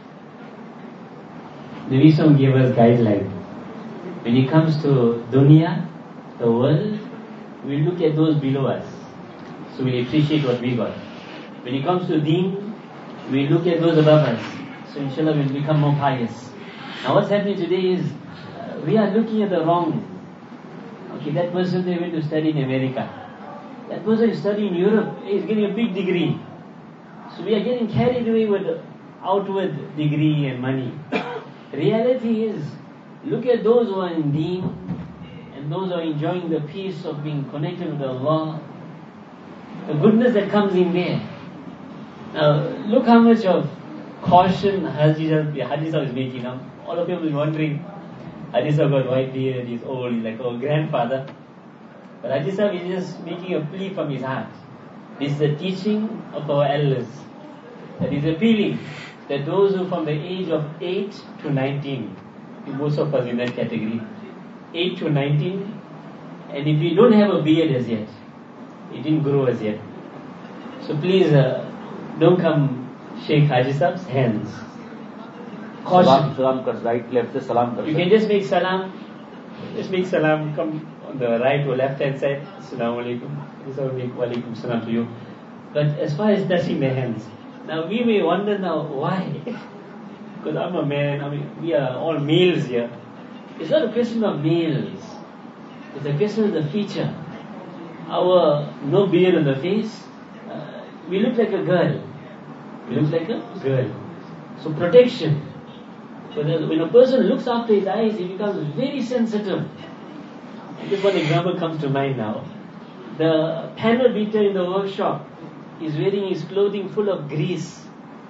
The Wisdom gave us guideline. When it comes to dunya, the world, we look at those below us, so we appreciate what we got. When it comes to deen, we look at those above us, so inshallah we'll become more pious. Now what's happening today is uh, we are looking at the wrong. Okay, that person they went to study in America. That person is studying in Europe. He's getting a big degree. So we are getting carried away with the outward degree and money. Reality is, look at those who are in deen and those who are enjoying the peace of being connected with Allah. The goodness that comes in there. Now, look how much of caution Haji Sahib is making. Now, all of you will be wondering, Haji Sahib got white beard, he's old, he's like our grandfather. But Haji Sahib is just making a plea from his heart. This is the teaching of our elders. That is appealing that those who from the age of eight to nineteen, most of us in that category, eight to nineteen, and if you don't have a beard as yet, it didn't grow as yet. So please uh, don't come shake Haji Sahib's hands. Caution. Salam kar, right, left se salam kar. You can just make salam, just make salam, come on the right or left hand side, Assalamu alaikum. This will make wa alaikum salam to you. But as far as touching the hands, now we may wonder now why. Because I'm a man, I mean, we are all males here. It's not a question of males. It's a question of the feature. Our no beard on the face, uh, we look like a girl. We look like a girl. So protection. So that when a person looks after his eyes, he becomes very sensitive. Just one example comes to mind now. The panel beater in the workshop is wearing his clothing full of grease.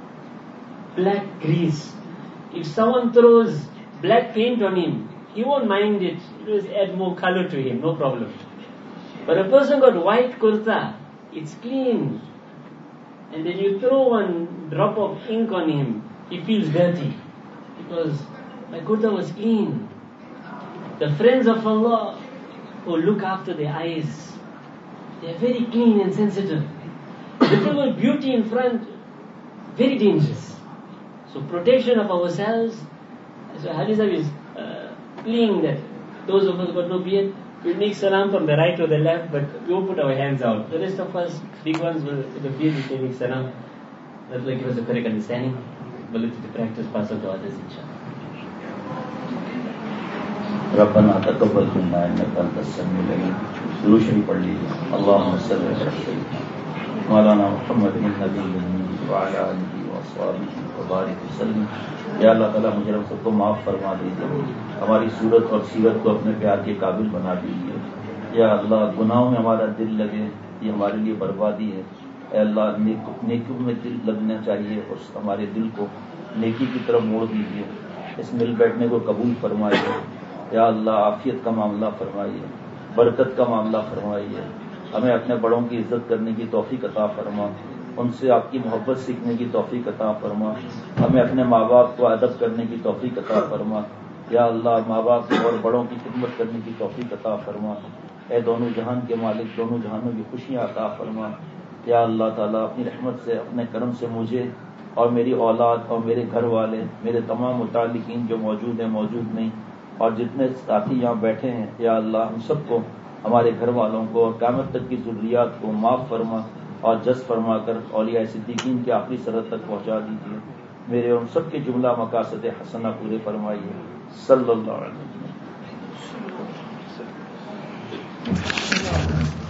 Black grease. If someone throws black paint on him, he won't mind it. It will add more color to him, no problem. But a person got white kurta, it's clean. And then you throw one drop of ink on him, he feels dirty. Because my kurta was clean. The friends of Allah who look after their eyes, they are very clean and sensitive. The people beauty in front, very dangerous. So protection of ourselves. So Haji Sahib is uh, pleading that those of us who got no beard, we'll make salam from the right or the left, but we won't put our hands out. The rest of us, big ones, will, with the beard, we can make salam. That will give us a correct understanding. We'll look at the practice, pass on to others, inshallah. रब्बना तक़ब्बल मिन्ना इन्नका अंतस समीउल अलीम। दुरूद शरीफ पढ़ लीजिए। अल्लाहुम्मा सल्लि अला सय्यिदिना मौलाना मुहम्मदिन नबीय्यिन व अला आलिहि व अस्हाबिहि व बारिक वसल्लम। या अल्लाह ताला मुझे हम सबको माफ़ फरमा दीजिए, हमारी सूरत और सीरत को अपने प्यार के काबिल बना दीजिए। या अल्लाह गुनाहों में हमारा दिल लगे, ये हमारे लिए बर्बादी है। ऐ अल्लाह नेकी में दिल लगना चाहिए और हमारे दिल को नेकी की तरफ मोड़ दीजिए। इस मिल बैठने को कबूल फरमाइए। या अल्लाह आफियत का मामला फरमाइए, बरकत का मामला फरमाइए। हमें अपने बड़ों की इज्जत करने की तौफीक अता फरमा, उनसे आपकी मोहब्बत सीखने की तौफीक अता फरमा। हमें अपने माँ बाप को अदब करने की तौफीक अता फरमा। या अल्लाह माँ बाप और बड़ों की खिदमत करने की तौफीक अता फरमा। ए दोनों जहान के मालिक, दोनों जहानों की खुशियाँ अता फरमा। या अल्लाह ताला अपनी रहमत से, अपने करम से मुझे और मेरी औलाद और मेरे घर वाले, मेरे तमाम मुतालिकीन जो मौजूद हैं, मौजूद नहीं, और जितने साथी यहाँ बैठे हैं, या अल्लाह हम सबको, हमारे घर वालों को और क़यामत तक की ज़ुर्रियात को माफ़ फरमा और जज़ फरमा कर औलिया सिद्दीकीन की आखिरी सरहद तक पहुँचा दीजिए। मेरे और सबके जुमला मकासद हसना पूरे फरमाइए। सल्लल्लाहु अलैहि वसल्लम।